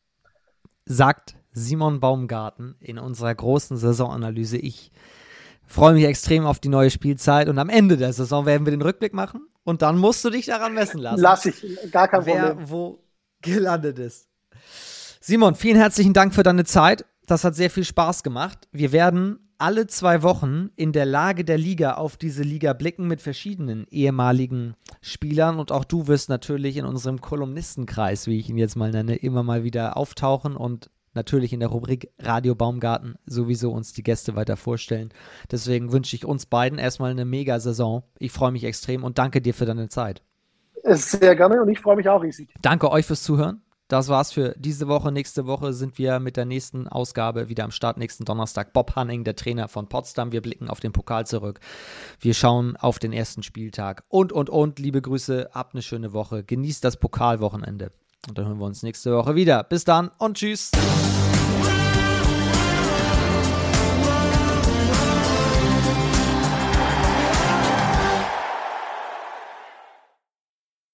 S1: Sagt Simon Baumgarten in unserer großen Saisonanalyse. Ich freue mich extrem auf die neue Spielzeit und am Ende der Saison werden wir den Rückblick machen und dann musst du dich daran messen lassen.
S2: Lass ich, gar kein
S1: wer
S2: Problem.
S1: wo gelandet ist. Simon, vielen herzlichen Dank für deine Zeit. Das hat sehr viel Spaß gemacht. Wir werden alle zwei Wochen in der Lage der Liga auf diese Liga blicken mit verschiedenen ehemaligen Spielern und auch du wirst natürlich in unserem Kolumnistenkreis, wie ich ihn jetzt mal nenne, immer mal wieder auftauchen und natürlich in der Rubrik Radio Baumgarten sowieso uns die Gäste weiter vorstellen. Deswegen wünsche ich uns beiden erstmal eine Mega-Saison. Ich freue mich extrem und danke dir für deine Zeit.
S2: Sehr gerne und ich freue mich auch riesig.
S1: Danke euch fürs Zuhören. Das war's für diese Woche. Nächste Woche sind wir mit der nächsten Ausgabe wieder am Start. Nächsten Donnerstag Bob Hanning, der Trainer von Potsdam. Wir blicken auf den Pokal zurück. Wir schauen auf den ersten Spieltag. Und, und, und. Liebe Grüße. Habt eine schöne Woche. Genießt das Pokalwochenende. Und dann hören wir uns nächste Woche wieder. Bis dann und tschüss.